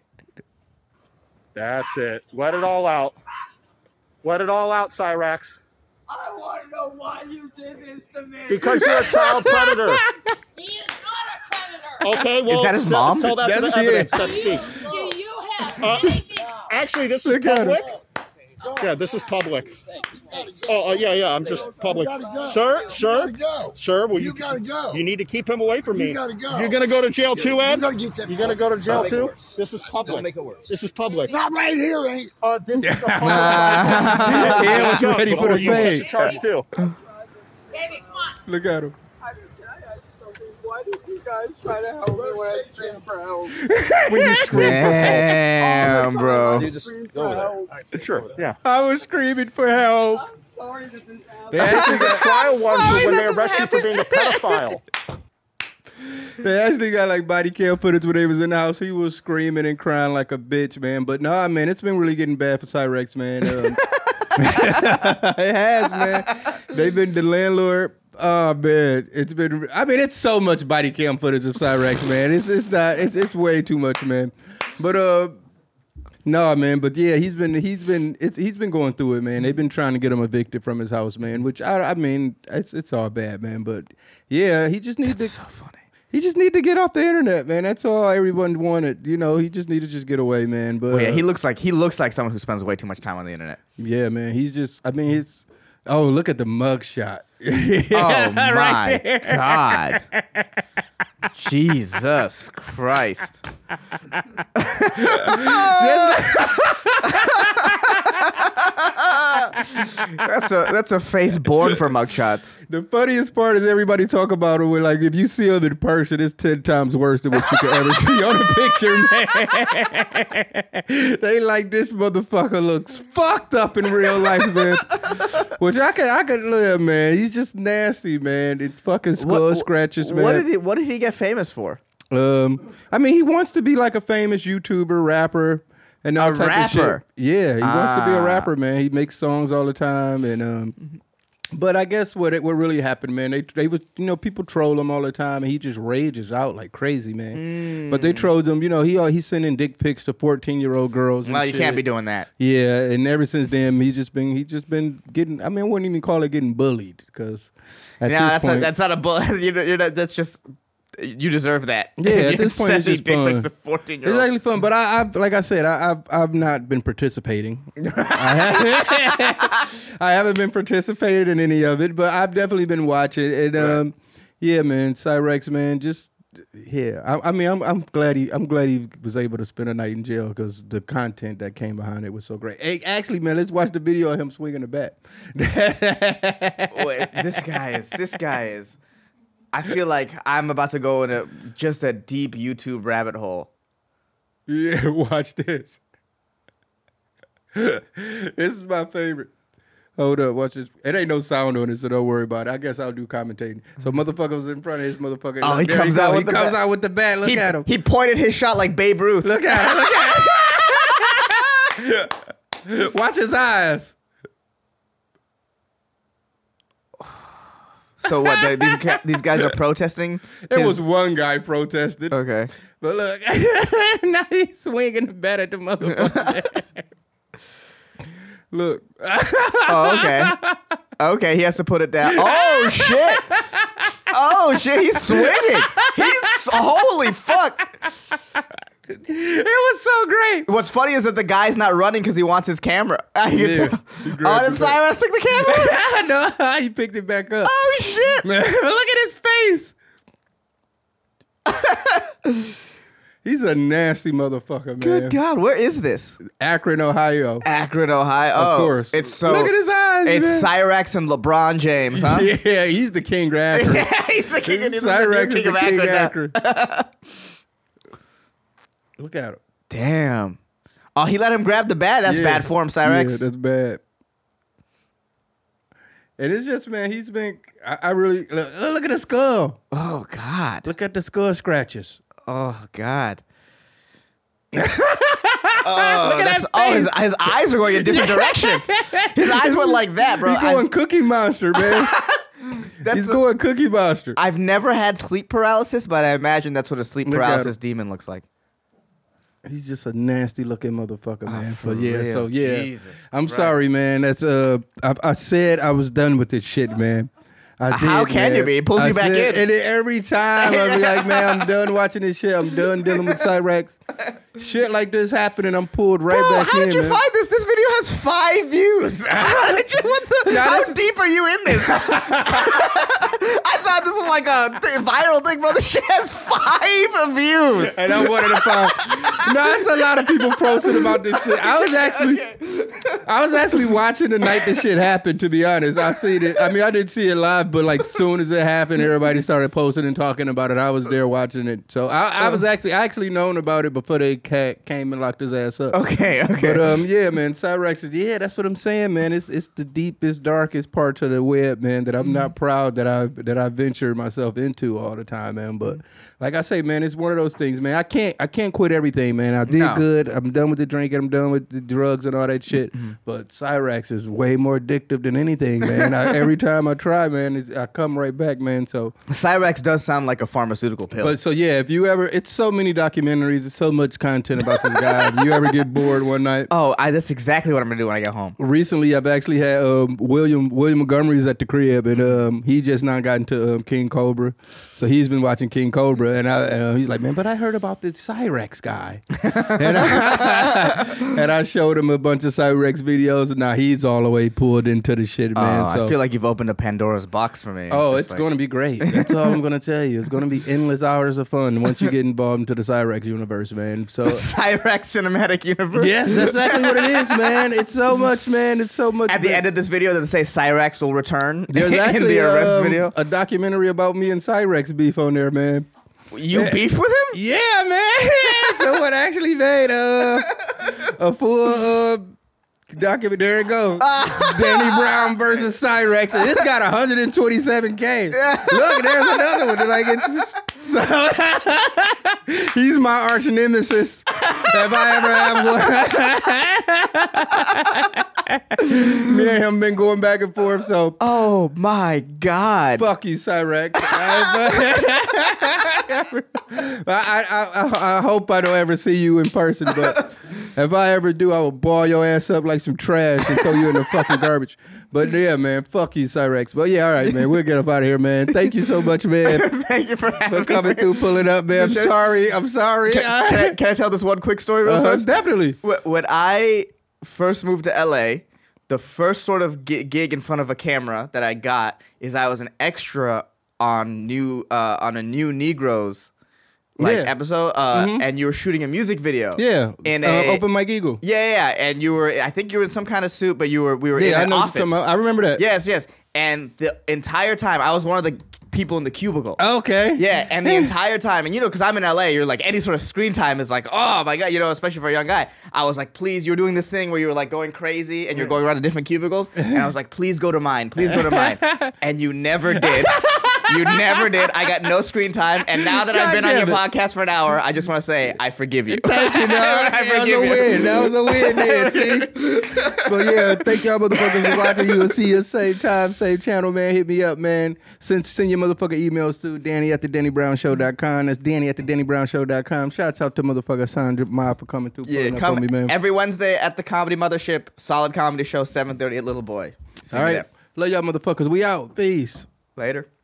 That's it. Let it all out. Let it all out, Cyrax. I want to know why you did this to me. Because you're a child predator. He is not a predator. Okay, well, that his tell, mom? tell that to That's the it. evidence that Do you, speaks. do you have Uh, anything? Actually, this is Look at public. him. Yeah, this is public. Oh, uh, yeah, yeah, I'm just public. You gotta go. Sir, You sir, gotta go. sir, will you, You gotta go. you need to keep him away from me. You gotta go. You're gonna go to jail too, Ed? You gotta get that. You're gonna go to jail Don't make it too? worse. This is public. Don't make it worse. This is public. Not right here, ain't. Uh, this is a public. He was ready for Or the you catch a fade. charge too. David, come on. Look at him. Why did you guys try to help me when I screamed for help? When you scream for Damn, bro. Screamed for help. help. Sure, yeah. I was screaming for help. I'm sorry that this happened. They actually The got, trial was sorry when that they this arrest you for being a pedophile. they actually got like body cam footage when they was in the house. He was screaming and crying like a bitch, man. But nah, man, it's been really getting bad for Cyrax, man. Um, it has, man. They've been the landlord. Oh man, it's been. I mean, it's so much body cam footage of Cyrax, man. It's it's not. It's it's way too much, man. But uh, no, man. But yeah, he's been he's been it's he's been going through it, man. They've been trying to get him evicted from his house, man. Which I I mean, it's it's all bad, man. But yeah, he just needs to. So funny. He just need to get off the internet, man. That's all everyone wanted. You know, he just need to just get away, man. But Well, yeah, uh, he looks like he looks like someone who spends way too much time on the internet. yeah, man. He's just. I mean, it's. Oh, look at the mug shot. Oh my god. Jesus Christ. that's a that's a face born for mugshots. The funniest part is everybody talk about it with like if you see him in person, it's ten times worse than what you could ever see on a picture, man. They like this motherfucker looks fucked up in real life, man. Which I can I can live, man. He's just nasty, man. It fucking skull What- scratches, man. What did he what did he get famous for? Um, I mean, he wants to be like a famous YouTuber, rapper, and all A type of shit. rapper? Yeah, he wants to be a Ah. rapper, man. He makes songs all the time, and um. But I guess what it, what really happened, man, they they was you know people troll him all the time, and he just rages out like crazy, man. But they trolled him, you know. He he's sending dick pics to fourteen year old girls. And Well, you shit. can't be doing that. Yeah, and ever since then, he just been he just been getting. I mean, I wouldn't even call it getting bullied because at No, this that's point, not, that's not a bull. you know, you're not, that's just you deserve that. Yeah, at You this point, send it's these just dick pics fun. to fourteen year It's olds. actually fun, but I, I've like I said, I, I've I've not been participating. I, haven't, I haven't been participating in any of it, but I've definitely been watching. And um, yeah, man, Cyrax, man, just yeah. I, I mean, I'm I'm glad he I'm glad he was able to spend a night in jail because the content that came behind it was so great. Hey, actually, man, let's watch the video of him swinging the bat. Wait, this guy is. This guy is. I feel like I'm about to go in a just a deep YouTube rabbit hole. Yeah, watch this. This is my favorite. Hold up, watch this. It ain't no sound on it, so don't worry about it. I guess I'll do commentating. So motherfucker's in front of his motherfucker. Oh, Look, he comes he out go. with he the comes bat. out with the bat. Look He, at him. he pointed his shot like Babe Ruth. Look at him. Look at him. Watch his eyes. So what? the- These ca- these guys are protesting. There his- was one guy protested. okay. But look, now he's swinging the bat at the motherfucker. Look. Oh, okay. Okay, he has to put it down. Oh shit! Oh shit! He's swinging. He's holy fuck. It was so great. What's funny is that the guy's not running because he wants his camera. I can Yeah, tell. he grabbed Oh, the then bat. Cyrus took the camera. No, he picked it back up. Oh shit! Man, look at his face. He's a nasty motherfucker, man. Good God, where is this? Akron, Ohio. Akron, Ohio. Of Oh, course. It's so. Look at his eyes, It's man. Cyrex and LeBron James, huh? Yeah, he's the king of Akron. Yeah, he's the king of, he's the Cyrex new is king the of king Akron. of now. Akron. Look at him. Damn. Oh, he let him grab the bat. That's Yeah. bad form, Cyrex. Yeah, that's bad. And it's just, man, he's been. I, I really look, oh, look at the skull. Oh God. Look at the skull scratches. Oh God. oh, Look at that's, that oh, his, face. his eyes are going in different directions. His eyes went like that, bro. He's going I- Cookie Monster, man. that's He's a- going Cookie Monster. I've never had sleep paralysis, but I imagine that's what a sleep Look at paralysis him. demon looks like. He's just a nasty looking motherfucker, man. for but yeah, real. so yeah, Jesus I'm Christ. sorry, man. That's uh, I, I said I was done with this shit, man. I did, How can man. you be? It pulls I you back said- in. And then every time I be like, man, I'm done watching this shit. I'm done dealing with Cyrex. Shit like this happening, I'm pulled right Bro, back how in, did you man. find this? This video has five views. How, did you, what the, Nah, how this is- deep are you in this? I thought this was like a th- viral thing, bro. This shit has five views. And I wanted to find. No, there's a lot of people posting about this shit. I was actually, I was actually watching the night this shit happened. To be honest, I seen it. I mean, I didn't see it live, but like soon as it happened, everybody started posting and talking about it. I was there watching it, so I, I was actually, I actually known about it before they ca- came and locked his ass up. Okay, okay. But um, yeah, man, Cyrex is yeah, that's what I'm saying, man. It's it's the deepest, darkest parts of the web, man. That I'm not proud that I that I venture myself into all the time, man. But like I say, man, it's one of those things, man. I can't I can't quit everything, man. I did No. good. I'm done with the drinking. I'm done with the drugs and all that shit. But Cyrex is way more addictive than anything, man. I, every time I try, man, it's, I come right back, man. So. Cyrex does sound like a pharmaceutical pill. But so yeah, if you ever, it's so many documentaries, it's so much content about this guy. If you ever get bored one night, oh, I, that's exactly what I'm gonna do when I get home. recently I've actually had um, William William Montgomery's at the crib, and um, he just now got into um, King Cobra, so he's been watching King Cobra, and I, uh, he's like, man, but I heard about this Cyrex guy, and, I, and I showed him a bunch of Cyrex videos, and now he's all the way pulled into the shit, man. Oh, so. I feel like you've opened a Pandora's box for me. Oh, Just it's like- going to be great. That's all I'm going to tell you. It's going to be endless hours of fun once you get involved into the Cyrex universe, man. So, the Cyrex cinematic universe. yes, that's exactly what it is, man. It's so much, man. It's so much. At the man. end of this video, does it say Cyrex will return? There's in actually the arrest um, video. a documentary about me and Cyrex beef on there, man. You yeah. beef with him? Yeah, man. Someone actually made uh, a full uh, document. There it goes. Danny Brown versus Cyrex. And it's got one hundred twenty-seven K. Look, there's another one. They're like, it's so he's my arch nemesis. If I ever have one. Me and him been going back and forth. So Oh my God. fuck you, Cyrex. I, I, I, I hope I don't ever see you in person, but if I ever do, I will ball your ass up like some trash and throw you in the fucking garbage. But yeah, man, fuck you, Cyrex. But yeah, all right, man, we'll get up out of here, man. Thank you so much, man, Thank you for having for coming me. through, pulling up, man. I'm sorry. I'm sorry. Can, can, I, can I tell this one quick story real Uh-huh, fast? definitely. Wh- When I first moved to L A, the first sort of gi- gig in front of a camera that I got is I was an extra on new uh, on a new Negroes like Yeah. episode, uh, Mhm. and you were shooting a music video. Yeah. In uh, a Open Mike Eagle. Yeah, yeah, yeah, and you were. I think you were in some kind of suit, but you were. We were Yeah, in I an know what you're office. talking about. I remember that. Yes, yes. And the entire time, I was one of the people in the cubicle. Okay. Yeah, and the entire time, and you know, because I'm in L A, you're like, any sort of screen time is like, oh my God, you know, especially for a young guy. I was like, please, you were doing this thing where you were like going crazy and you're going around to different cubicles. And I was like, please go to mine, please go to mine. And you never did. You never did. I got no screen time. And now that I've God been on your damn it. podcast for an hour, I just want to say, I forgive you. Thank you, dog. I That was forgive a you. win. That was a win there, see? But yeah, thank y'all motherfuckers for watching. You will see us same time, same channel, man. Hit me up, man. Send, send your motherfucking emails to Danny at the Danny Brown Show dot com. That's Danny at the Danny Brown Show dot com. Shouts out to motherfucker Sandra Ma for coming through. Yeah, pulling up come on me, man. every Wednesday at the Comedy Mothership. Solid comedy show, seven thirty at Little Boy. See All me right. there. Love y'all motherfuckers. We out. Peace. Later.